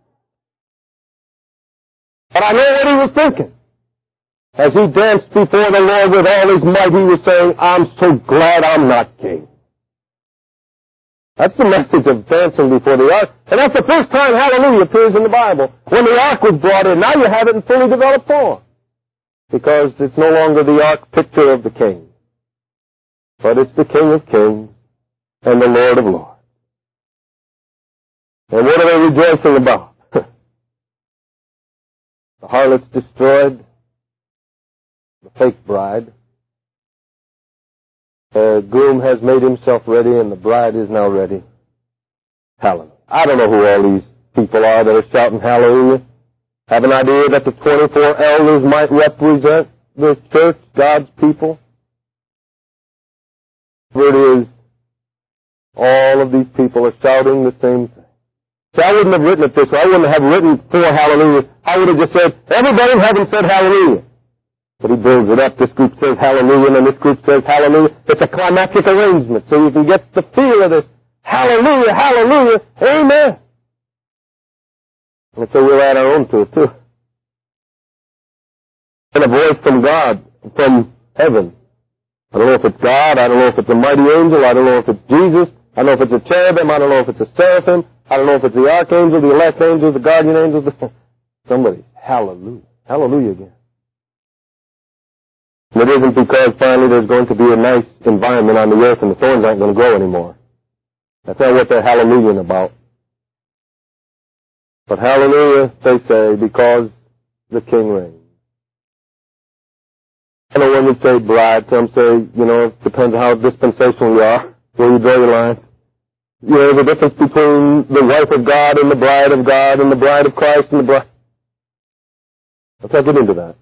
But I know what he was thinking. As he danced before the Lord with all his might, he was saying, I'm so glad I'm not king. That's the message of dancing before the ark. And that's the first time hallelujah appears in the Bible. When the ark was brought in, now you have it in fully developed form. Because it's no longer the ark picture of the king. But it's the King of Kings and the Lord of Lords. And what are they rejoicing about? The harlot's destroyed. The fake bride. The groom has made himself ready and the bride is now ready. Hallelujah. I don't know who all these people are that are shouting hallelujah. Have an idea that the 24 elders might represent the church, God's people? Where it is, all of these people are shouting the same thing. See, I wouldn't have written it this way. I wouldn't have written for hallelujah. I would have just said, everybody in heaven said hallelujah. But he builds it up. This group says hallelujah, and this group says hallelujah. It's a climactic arrangement, so you can get the feel of this. Hallelujah, hallelujah, amen. And so we'll add our own to it, too. And a voice from God, from heaven. I don't know if it's God. I don't know if it's a mighty angel. I don't know if it's Jesus. I don't know if it's a cherubim. I don't know if it's a seraphim. I don't know if it's the archangel, the elect angel, the guardian angel. Somebody, hallelujah. Hallelujah again. And it isn't because finally there's going to be a nice environment on the earth and the thorns aren't going to grow anymore. That's not what they're hallelujahing about. But hallelujah, they say, because the King reigns. I know when we say bride, some say, it depends on how dispensational you are, where you draw your line. The difference between the wife of God and the bride of God and the bride of Christ and the bride. Let's not get into that.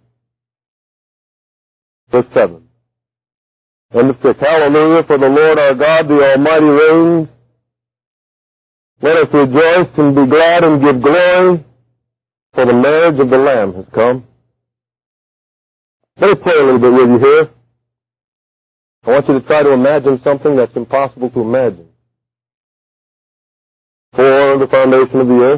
Verse 7. And the 6. Hallelujah, for the Lord our God, the Almighty reigns. Let us rejoice and be glad and give glory, for the marriage of the Lamb has come. Let me play a little bit with you here. I want you to try to imagine something that's impossible to imagine. For the foundation of the earth.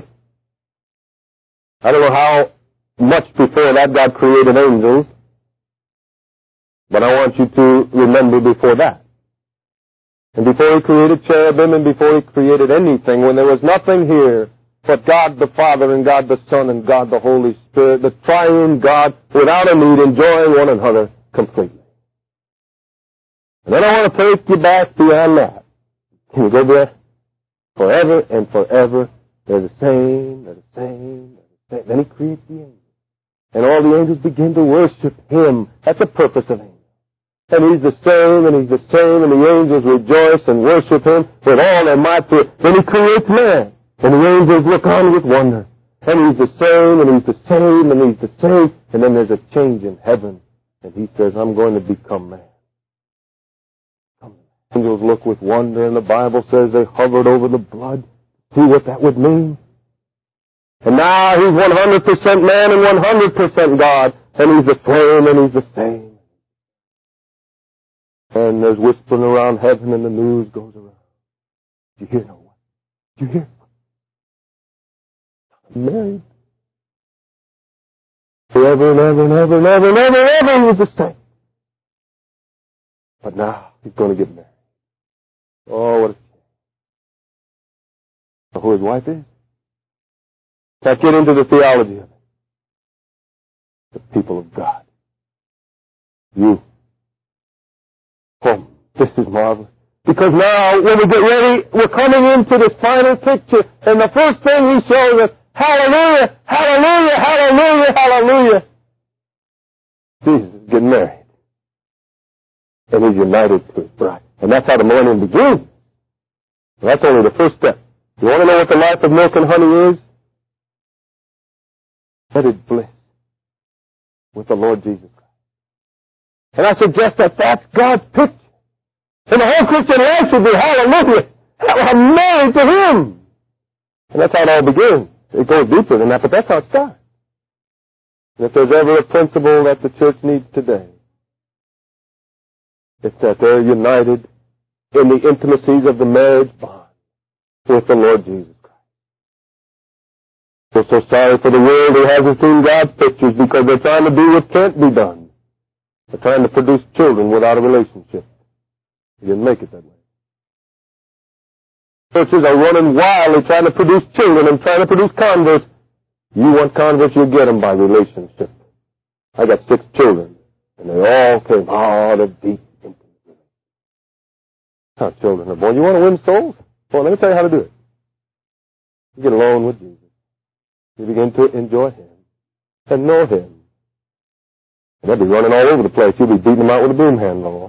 I don't know how much before that God created angels, but I want you to remember before that. And before he created cherubim and before he created anything, when there was nothing here but God the Father and God the Son and God the Holy Spirit, the triune God, without a need, enjoying one another completely. And then I want to take you back beyond that. Can you go there? Forever and forever, they're the same, they're the same, they're the same. Then he creates the angels. And all the angels begin to worship him. That's the purpose of angels. And he's the same, and he's the same, and the angels rejoice and worship him with all their might. Then he creates man. And the angels look on with wonder. And he's the same, and he's the same, and he's the same. And then there's a change in heaven. And he says, I'm going to become man. Angels look with wonder, and the Bible says they hovered over the blood. See what that would mean? And now he's 100% man and 100% God. And he's the same, and he's the same. And there's whispering around heaven, and the news goes around. Did you hear no one? Did you hear? Married. Forever and ever and ever and ever and ever and ever he was the same. But now he's going to get married. Oh, what a shame. Know who his wife is? Can't get into the theology of it. The people of God. You. Oh, this is marvelous. Because now, when we get ready, we're coming into this final picture, and the first thing he shows us, hallelujah, hallelujah, hallelujah, hallelujah. Jesus is getting married. and is united to his bride. And that's how the millennium begins. That's only the first step. You want to know what the life of milk and honey is? Wedded bliss with the Lord Jesus Christ. And I suggest that that's God's picture. And the whole Christian life should be, hallelujah, I'm married to Him. And that's how it all begins. It goes deeper than that, but that's how it starts. And if there's ever a principle that the church needs today, it's that they're united in the intimacies of the marriage bond with the Lord Jesus Christ. We're so sorry for the world who hasn't seen God's pictures because they're trying to do what can't be done. They're trying to produce children without a relationship. You didn't make it that way. Churches are running wildly trying to produce children and trying to produce converts. You want converts, you get them by relationship. I got 6 children, and they all came out of deep, intimate relationship. How children are born. You want to win souls? Well, let me tell you how to do it. You get alone with Jesus. You begin to enjoy Him and know Him. And they'll be running all over the place. You'll be beating them out with a broom handle.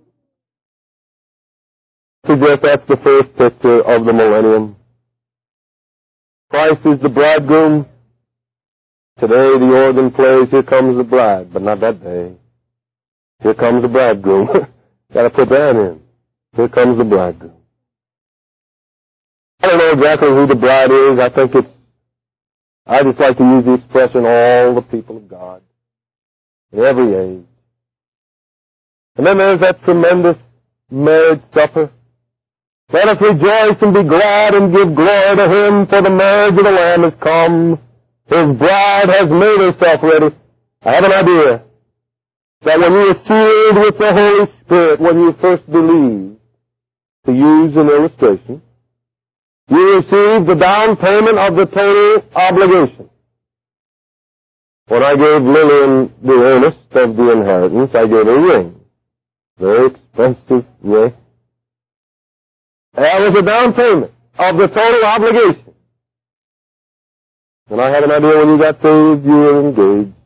Suggest that's the first picture of the millennium. Christ is the bridegroom. Today the organ plays, here comes the bride, but not that day. Here comes the bridegroom. Got to put that in. Here comes the bridegroom. I don't know exactly who the bride is. I just like to use the expression, all the people of God, in every age. And then there's that tremendous marriage supper. Let us rejoice and be glad and give glory to Him, for the marriage of the Lamb has come. His bride has made herself ready. I have an idea that when you were sealed with the Holy Spirit, when you first believed, to use an illustration, you received the down payment of the total obligation. When I gave Lillian the earnest of the inheritance, I gave her a ring. Very expensive ring. That was a down payment of the total obligation. And I have an idea when you got saved, you were engaged.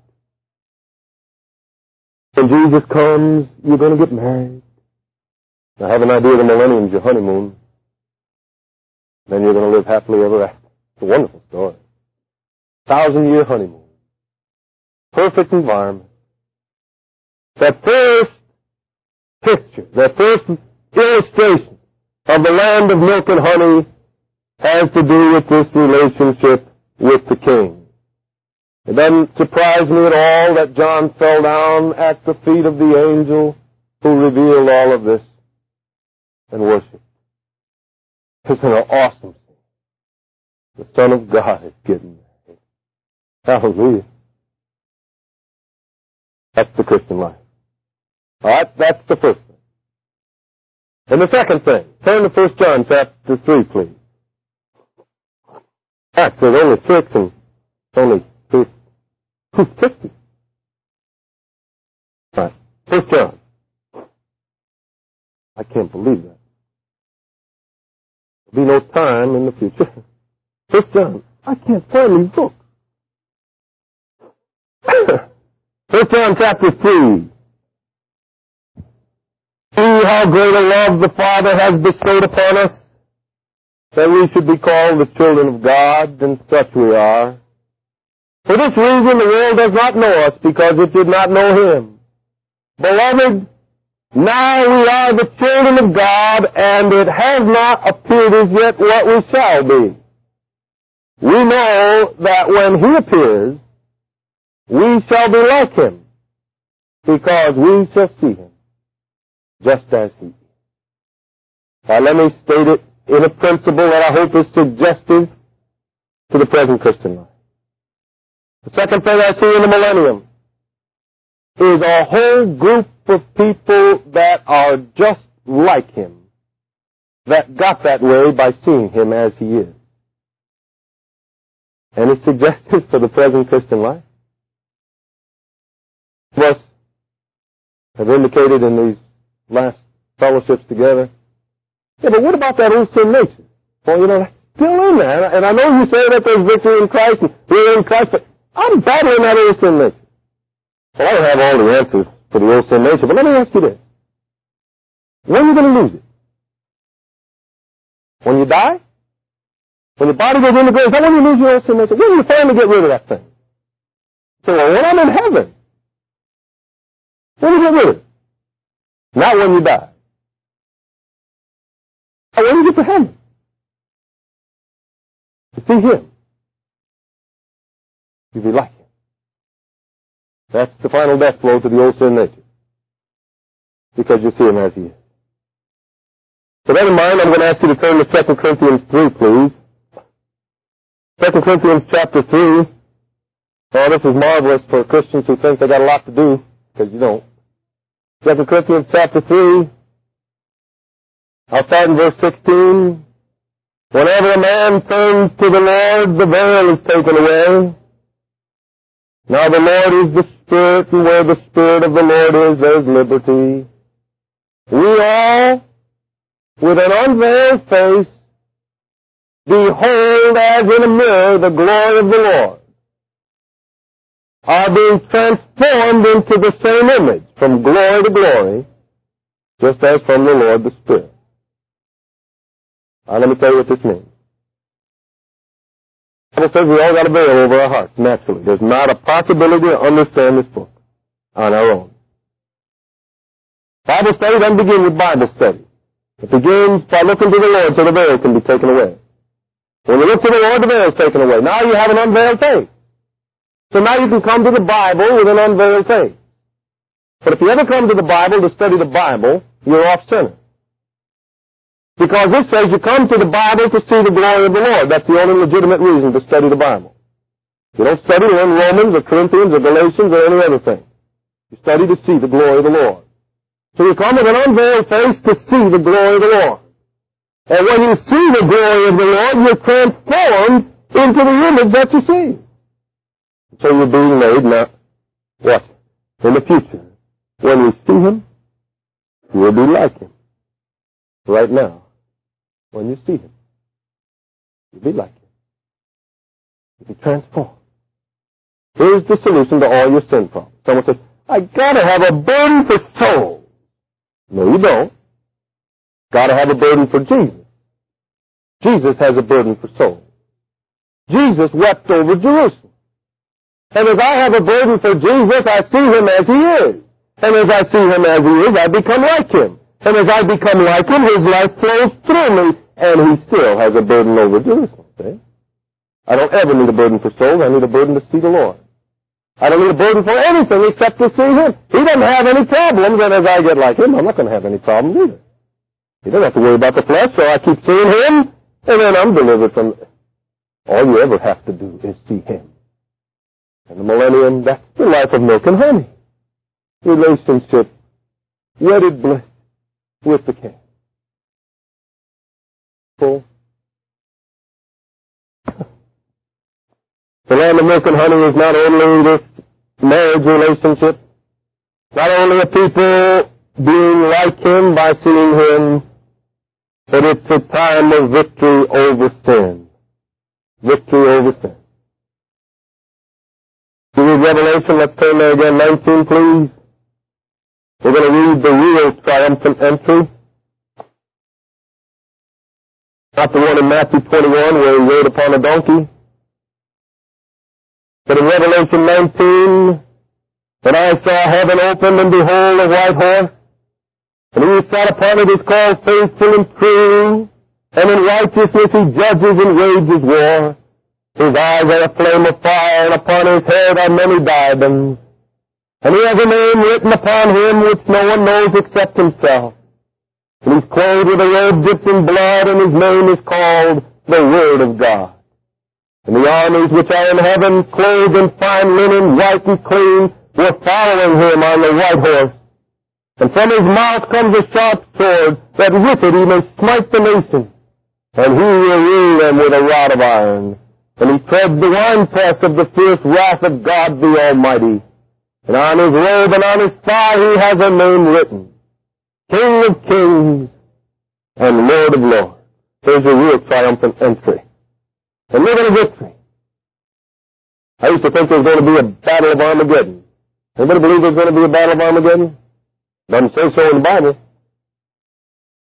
When Jesus comes, you're going to get married. I have an idea the millennium's your honeymoon. Then you're going to live happily ever after. It's a wonderful story. 1,000-year honeymoon. Perfect environment. That first picture, that first illustration of the land of milk and honey has to do with this relationship with the King. It doesn't surprise me at all that John fell down at the feet of the angel who revealed all of this and worshiped. It's an awesome thing. The Son of God is getting married. Hallelujah. That's the Christian life. All right, that's the first thing. And the second thing, turn to 1 John chapter 3, please. There's only 6 and only 250. All right, 1 John. I can't believe that. There'll be no time in the future. 1 John. I can't find these books. 1 John chapter 3. See how great a love the Father has bestowed upon us, that we should be called the children of God, and such we are. For this reason the world does not know us, because it did not know Him. Beloved, now we are the children of God, and it has not appeared as yet what we shall be. We know that when He appears, we shall be like Him, because we shall see Him, just as He is. Now let me state it in a principle that I hope is suggestive to the present Christian life. The second thing I see in the millennium is a whole group of people that are just like Him, that got that way by seeing Him as He is. And it's suggestive for the present Christian life. Of us have indicated in these last fellowships together, yeah, but what about that old sin nature? Well, that's still in there. And I know you say that there's victory in Christ and we're in Christ, but I'm battling that old sin nature. Well, I don't have all the answers for the old sin nature, but let me ask you this. When are you going to lose it? When you die? When your body goes in the grave? Is that when you lose your old sin nature? When are you finally get rid of that thing? So, well, when I'm in heaven, when do you get rid of it? Not when you die. When you get to heaven. To see Him. You be like Him. That's the final death blow to the old sin nature. Because you see Him as He is. So that in mind, I'm going to ask you to turn to 2 Corinthians 3, please. 2 Corinthians chapter 3. Oh, this is marvelous for Christians who think they got a lot to do, because you don't. 2 Corinthians chapter 3. I'll start in verse 16. Whenever a man turns to the Lord, the veil is taken away. Now the Lord is the Spirit, and where the Spirit of the Lord is, there is liberty. We all, with an unveiled face, behold as in a mirror the glory of the Lord, are being transformed into the same image, from glory to glory, just as from the Lord the Spirit. Now let me tell you what this means. The Bible says we all got a veil over our hearts, naturally. There's not a possibility to understand this book on our own. Bible study doesn't begin with Bible study. It begins by looking to the Lord so the veil can be taken away. When you look to the Lord, the veil is taken away. Now you have an unveiled faith. So now you can come to the Bible with an unveiled faith. But if you ever come to the Bible to study the Bible, you're off center. Because this says you come to the Bible to see the glory of the Lord. That's the only legitimate reason to study the Bible. You don't study to learn Romans or Corinthians or Galatians or any other thing. You study to see the glory of the Lord. So you come with an unveiled face to see the glory of the Lord. And when you see the glory of the Lord, you're transformed into the image that you see. So you're being made now, what? In the future. When you see Him, you'll be like Him. Right now, when you see Him, you'll be like Him. You'll be transformed. Here's the solution to all your sin problems. Someone says, I gotta have a burden for souls. No, you don't. Gotta have a burden for Jesus. Jesus has a burden for souls. Jesus wept over Jerusalem. And as I have a burden for Jesus, I see Him as He is. And as I see Him as He is, I become like Him. And as I become like Him, His life flows through me, and He still has a burden over Jerusalem. See? I don't ever need a burden for souls. I need a burden to see the Lord. I don't need a burden for anything except to see Him. He doesn't have any problems, and as I get like Him, I'm not going to have any problems either. He doesn't have to worry about the flesh, so I keep seeing Him, and then I'm delivered from... All you ever have to do is see Him. And the millennium, that's the life of milk and honey. Relationship, wedded bliss with the King. Full. The land of milk and honey is not only this marriage relationship, not only a people being like Him by seeing Him, but it's a time of victory over sin. Victory over sin. Do you read Revelation? Let's turn there again. 19, please. We're going to read the real triumphant entry. Not the one in Matthew 21 where He rode upon a donkey. But in Revelation 19, when I saw heaven opened, and behold, a white horse, and He who sat upon it is called Faithful and True, and in righteousness He judges and wages war. His eyes are a flame of fire, and upon His head are many diadems. And He has a name written upon Him which no one knows except Himself. And He's clothed with a robe dipped in blood, and His name is called the Word of God. And the armies which are in heaven, clothed in fine linen, white and clean, were following Him on the white horse. And from His mouth comes a sharp sword, that with it He may smite the nations. And He will rule them with a rod of iron. And He treads the winepress of the fierce wrath of God the Almighty. And on His robe and on His thigh He has a name written, King of Kings and Lord of Lords. There's a real triumphant entry. And live in a victory. I used to think there was going to be a battle of Armageddon. Anybody believe there's going to be a battle of Armageddon? Doesn't say so in the Bible.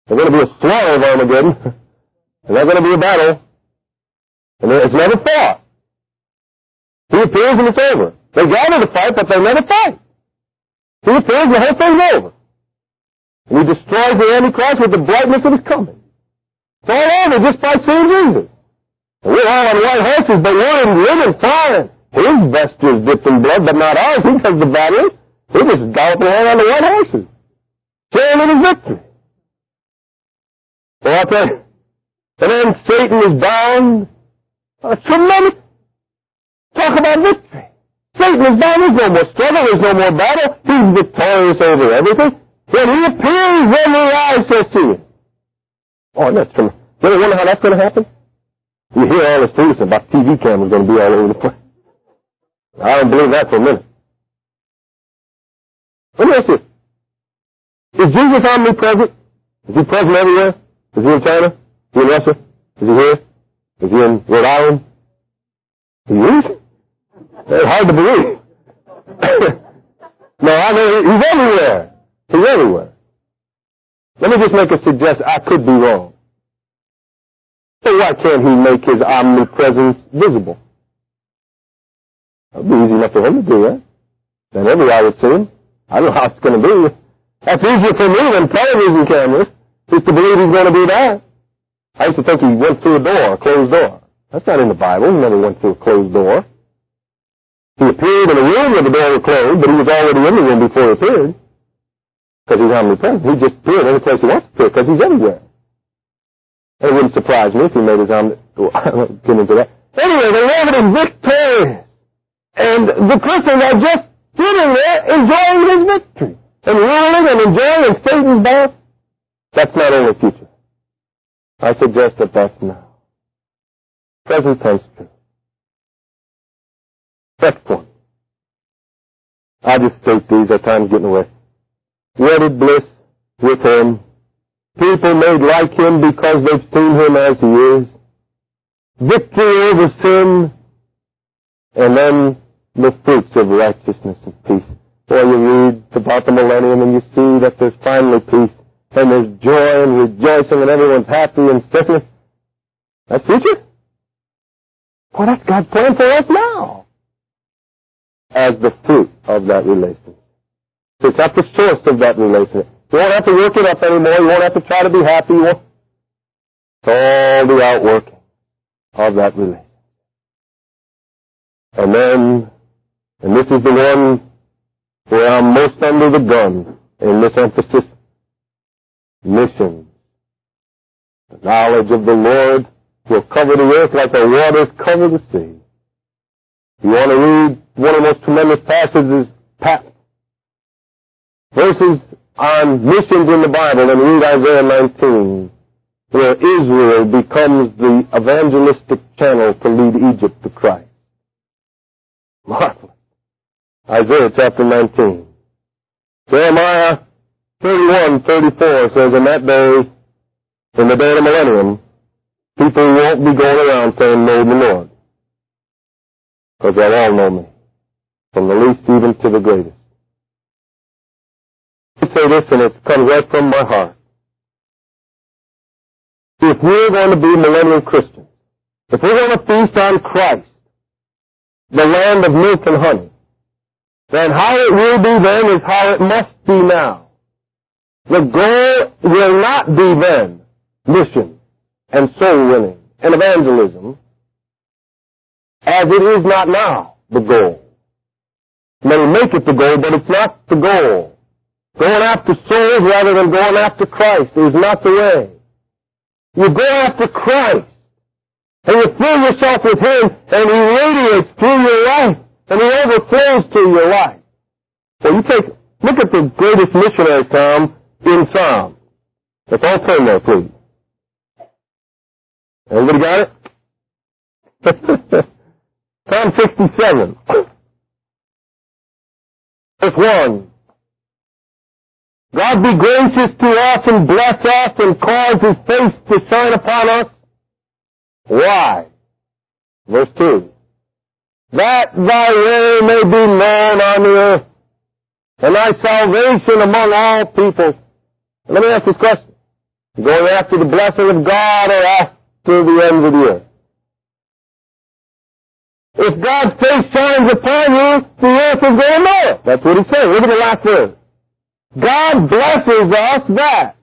There's going to be a slaughter of Armageddon. There's not going to be a battle. And it's never fought. He appears and it's over. They gather to fight, but they never fight. He appears and the whole thing's over. And he destroys the Antichrist with the brightness of his coming. It's all over just by seeing Jesus. And we're all on white horses, but we're in living fire. His vesture is dipped in blood, but not ours. He does the battling. He just galloping around on the white horses, sharing in his victory. Well, I'll tell you. And then Satan is bound. Tremendous. Talk about victory. Satan is bound. There's no more struggle. There's no more battle. He's victorious over everything. When he appears, every eye shall see him. Oh, that's tremendous. You ever wonder how that's going to happen? You hear all this news about TV cameras going to be all over the place. I don't believe that for a minute. Let me ask you. Is Jesus omnipresent? Is he present everywhere? Is he in China? Is he in Russia? Is he here? Is he in Rhode Island? He is? It's hard to believe. No, I know he's everywhere. He's everywhere. Let me just make a suggestion. I could be wrong. So why can't he make his omnipresence visible? That would be easy enough for him to do that. Then every eye would see him. I don't know how it's going to be. That's easier for me than television cameras, just to believe he's going to do that. I used to think he went through a door, a closed door. That's not in the Bible. He never went through a closed door. He appeared in a room where the door was closed, but he was already in the room before he appeared. Because he's omnipresent. He just appeared any place he wants to appear, because he's everywhere. And it wouldn't surprise me if he made his I won't get into that. Anyway, the Lord is victorious. And the Christians are just sitting there enjoying his victory. And ruling and enjoying Satan's bound. That's not only future. I suggest that that's now. Present tense true. Next one. I'll just state these. Our time's getting away. Wedded bliss with him. People made like him because they've seen him as he is. Victory over sin. And then the fruits of righteousness and peace. Boy, you read about the millennium and you see that there's finally peace. And there's joy and rejoicing and everyone's happy and sickness. That's future? Well, that's God's plan for us now. As the fruit of that relationship. So it's not the source of that relationship. You won't have to work it up anymore. You won't have to try to be happy. It's all the outworking of that relationship. And then, and this is the one where I'm most under the gun in this emphasis, mission. The knowledge of the Lord will cover the earth like the waters cover the sea. You want to read one of the most tremendous passages, verses on missions in the Bible, and read Isaiah 19, where Israel becomes the evangelistic channel to lead Egypt to Christ. Marvelous. Isaiah chapter 19. Jeremiah 31:34 says, in that day, in the day of the millennium, people won't be going around saying, know the Lord. Because they'll all know me, from the least even to the greatest. I say this, and it comes right from my heart. If we're going to be millennial Christians, if we're going to feast on Christ, the land of milk and honey, then how it will be then is how it must be now. The goal will not be then mission and soul winning and evangelism, as it is not now the goal. May make it the goal, but it's not the goal. Going after souls rather than going after Christ is not the way. You go after Christ, and you fill yourself with him, and he radiates through your life, and he overflows through your life. So you look at the greatest missionary Tom in Psalm. Let's all turn there, please. Everybody got it? Psalm 67. Verse 1. God be gracious to us and bless us and cause his face to shine upon us. Why? Verse 2. That thy way may be known on the earth, and thy salvation among all people. And let me ask this question. Going after the blessing of God or after the ends of the earth? If God's face shines upon you, the earth is going to know it. That's what he's saying. Look at the last verse. God blesses us that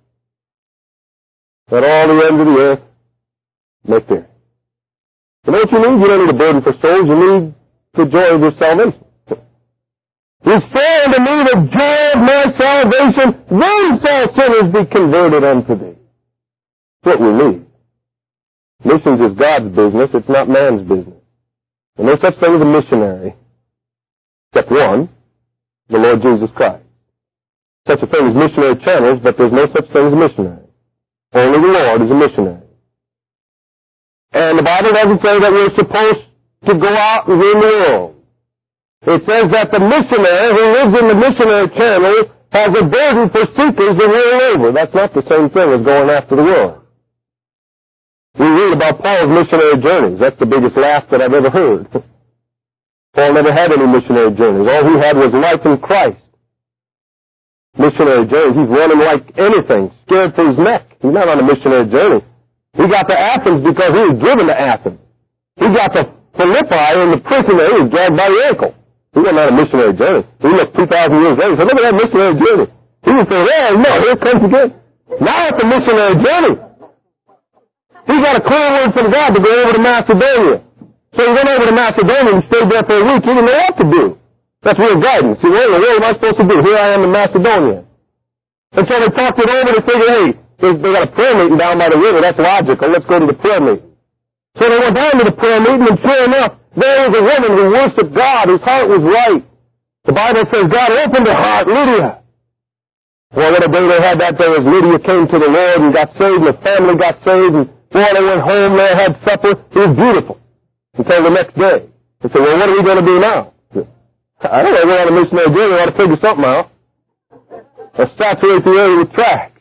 all the ends of the earth may fear. You know what you need? You don't need a burden for souls. You need the joy of your salvation. Restore unto me the joy of my salvation. Then shall sinners be converted unto thee. That's what we need. Missions is God's business. It's not man's business. And no such thing as a missionary, except one, the Lord Jesus Christ. Such a thing as missionary channels, but there's no such thing as a missionary. Only the Lord is a missionary. And the Bible doesn't say that we're supposed to go out and win the world. It says that the missionary who lives in the missionary channel has a burden for seekers the world over. That's not the same thing as going after the world. We read about Paul's missionary journeys. That's the biggest laugh that I've ever heard. Paul never had any missionary journeys. All he had was life in Christ. Missionary journeys. He's running like anything, scared for his neck. He's not on a missionary journey. He got to Athens because he was driven to Athens. He got to Philippi in the prison there. He was dragged by the ankle. He wasn't on a missionary journey. He looked 2,000 years later. He said, look at that missionary journey. He was saying, well, no, here it comes again. Now it's a missionary journey. He got a clear word from God to go over to Macedonia. So he went over to Macedonia and stayed there for a week. He didn't know what to do. That's real guidance. See, what in the world am I supposed to do? Here I am in Macedonia. And so they talked it over and they figured, hey, they got a prayer meeting down by the river. That's logical. Let's go to the prayer meeting. So they went down to the prayer meeting, and sure enough, there was a woman who worshiped God. His heart was right. The Bible says God opened her heart, Lydia. Well, what a day they had that day as Lydia came to the Lord and got saved, and the family got saved, and boy, they went home there, had supper. It was beautiful. Until the next day. They said, well, what are we going to do now? I don't know. We're on a missionary journey. We ought to figure something out. Let's saturate the area with tracts.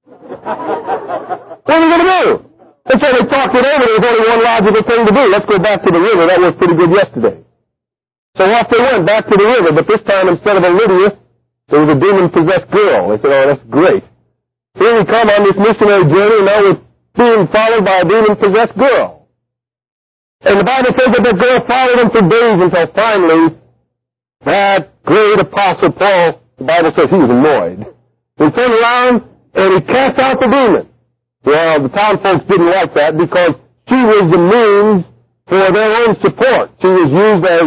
What are we going to do? And so they talked it over. There was only one logical thing to do. Let's go back to the river. That was pretty good yesterday. So off they went back to the river. But this time, instead of a Lydia, there was a demon-possessed girl. They said, oh, that's great. Here we come on this missionary journey, and now we're being followed by a demon-possessed girl. And the Bible says that the girl followed them for days until finally that great apostle Paul, the Bible says he was annoyed. He turned around and he cast out the demon. Well, the town folks didn't like that because she was the means for their own support. She was used as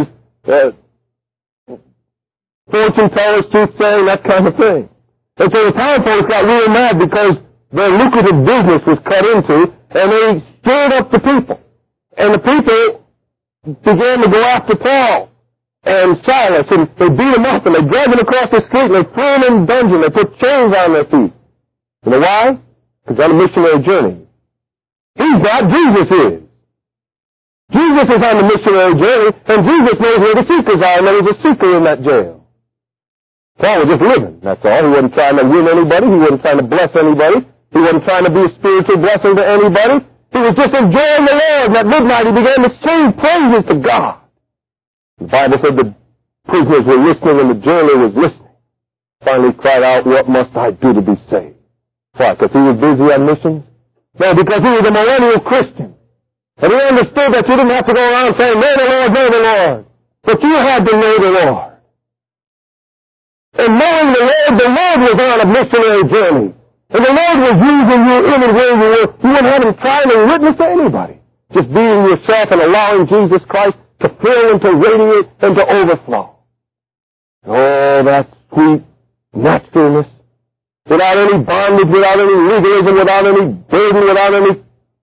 fortune tellers, soothsaying, that kind of thing. And so the town folks got really mad because their lucrative business was cut into, and they stirred up the people. And the people began to go after Paul and Silas, and they beat them up, and they dragged them across the street, and they threw them in the dungeon. They put chains on their feet. You know why? Because they're on a missionary journey. He's not, Jesus is. Jesus is on the missionary journey, and Jesus knows where the seekers are, and there was a seeker in that jail. Paul was just living, that's all. He wasn't trying to win anybody. He wasn't trying to bless anybody. He wasn't trying to be a spiritual blessing to anybody. He was just enjoying the Lord, and at midnight he began to sing praises to God. The Bible said the prisoners were listening and the jailer was listening. Finally cried out, what must I do to be saved? Why, because he was busy on missions? No, because he was a millennial Christian. And he understood that you didn't have to go around saying, know the Lord, know the Lord. But you had to know the Lord. And knowing the Lord was on a missionary journey. And the Lord was using you in and where you were. You wouldn't have him trying to witness to anybody. Just being yourself and allowing Jesus Christ to fill and to radiate and to overflow. Oh, that sweet naturalness. Without any bondage, without any legalism, without any burden, without any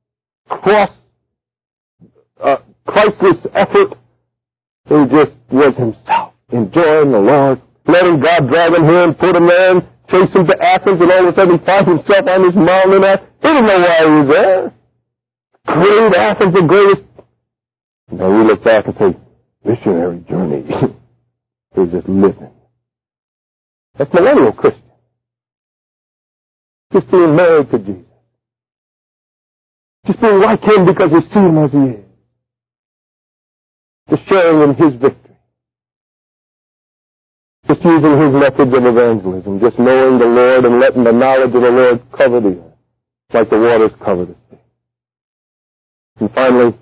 Christless effort. He just was himself, enjoying the Lord, letting God drag him here and put him there and chase him to Athens, and all of a sudden he finds himself on this mountain. He didn't know why he was there. Great Athens, the greatest. Now we look back and say, missionary journey. He's just living. That's millennial Christian. Just being married to Jesus. Just being like him because we see him as he is. Just sharing in his victory. Just using his methods of evangelism. Just knowing the Lord and letting the knowledge of the Lord cover the earth. like the waters cover the sea. And finally,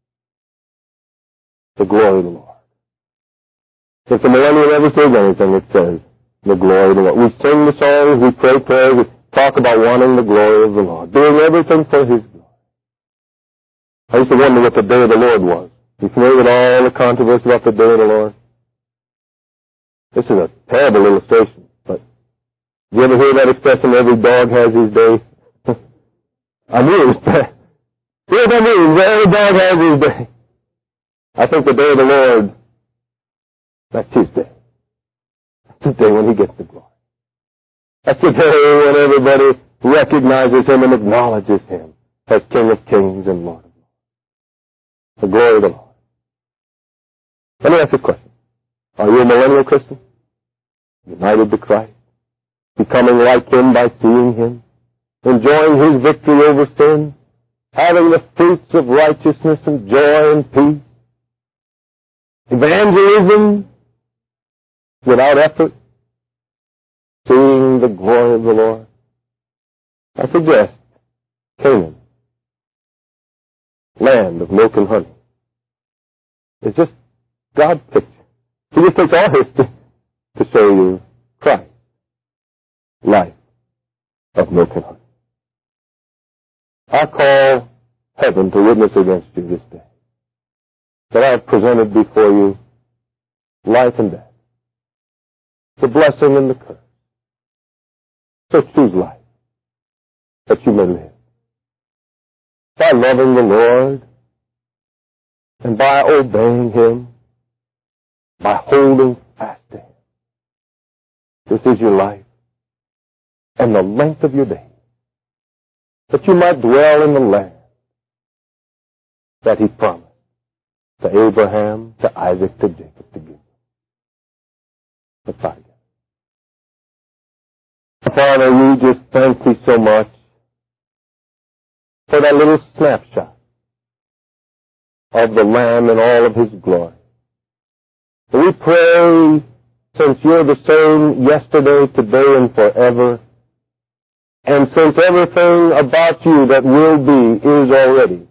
the glory of the Lord. If the millennium ever says anything, it says the glory of the Lord. We sing the songs, we pray prayers, we talk about wanting the glory of the Lord, doing everything for His glory. I used to wonder what the day of the Lord was. You familiar with all the controversy about the day of the Lord? This is a terrible illustration, but do you ever hear that expression, every dog has his day? Amused. See what I mean? Every dog has his day. I think the day of the Lord, that's His day. That's the day when He gets the glory. That's the day when everybody recognizes Him and acknowledges Him as King of Kings and Lord of Lords. The glory of the Lord. Let me ask you a question. Are you a millennial Christian? United to Christ? Becoming like Him by seeing Him? Enjoying His victory over sin? Having the fruits of righteousness and joy and peace? Evangelism without effort? Seeing the glory of the Lord? I suggest Canaan, land of milk and honey. It's just God's picture. He just takes our history to show you Christ, life of milk and honey. I call heaven to witness against you this day, that I have presented before you life and death, the blessing and the curse. So choose life, that you may live, by loving the Lord, and by obeying Him, by holding fast to Him. This is your life, and the length of your days, that you might dwell in the land that He promised to Abraham, to Isaac, to Jacob, to give them. Let's pray together. Father, we just thank Thee so much for that little snapshot of the Lamb and all of His glory. We pray, since You're the same yesterday, today, and forever, and since everything about You that will be is already,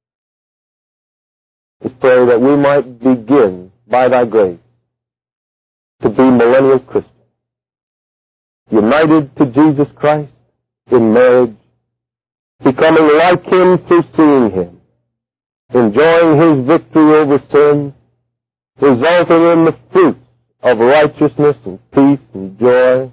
we pray that we might begin, by Thy grace, to be millennial Christians, united to Jesus Christ in marriage, becoming like Him through seeing Him, enjoying His victory over sin, resulting in the fruits of righteousness and peace and joy,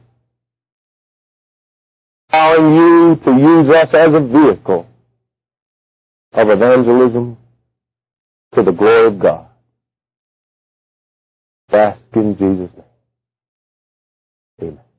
allowing You to use us as a vehicle of evangelism to the glory of God. Ask in Jesus' name. Amen.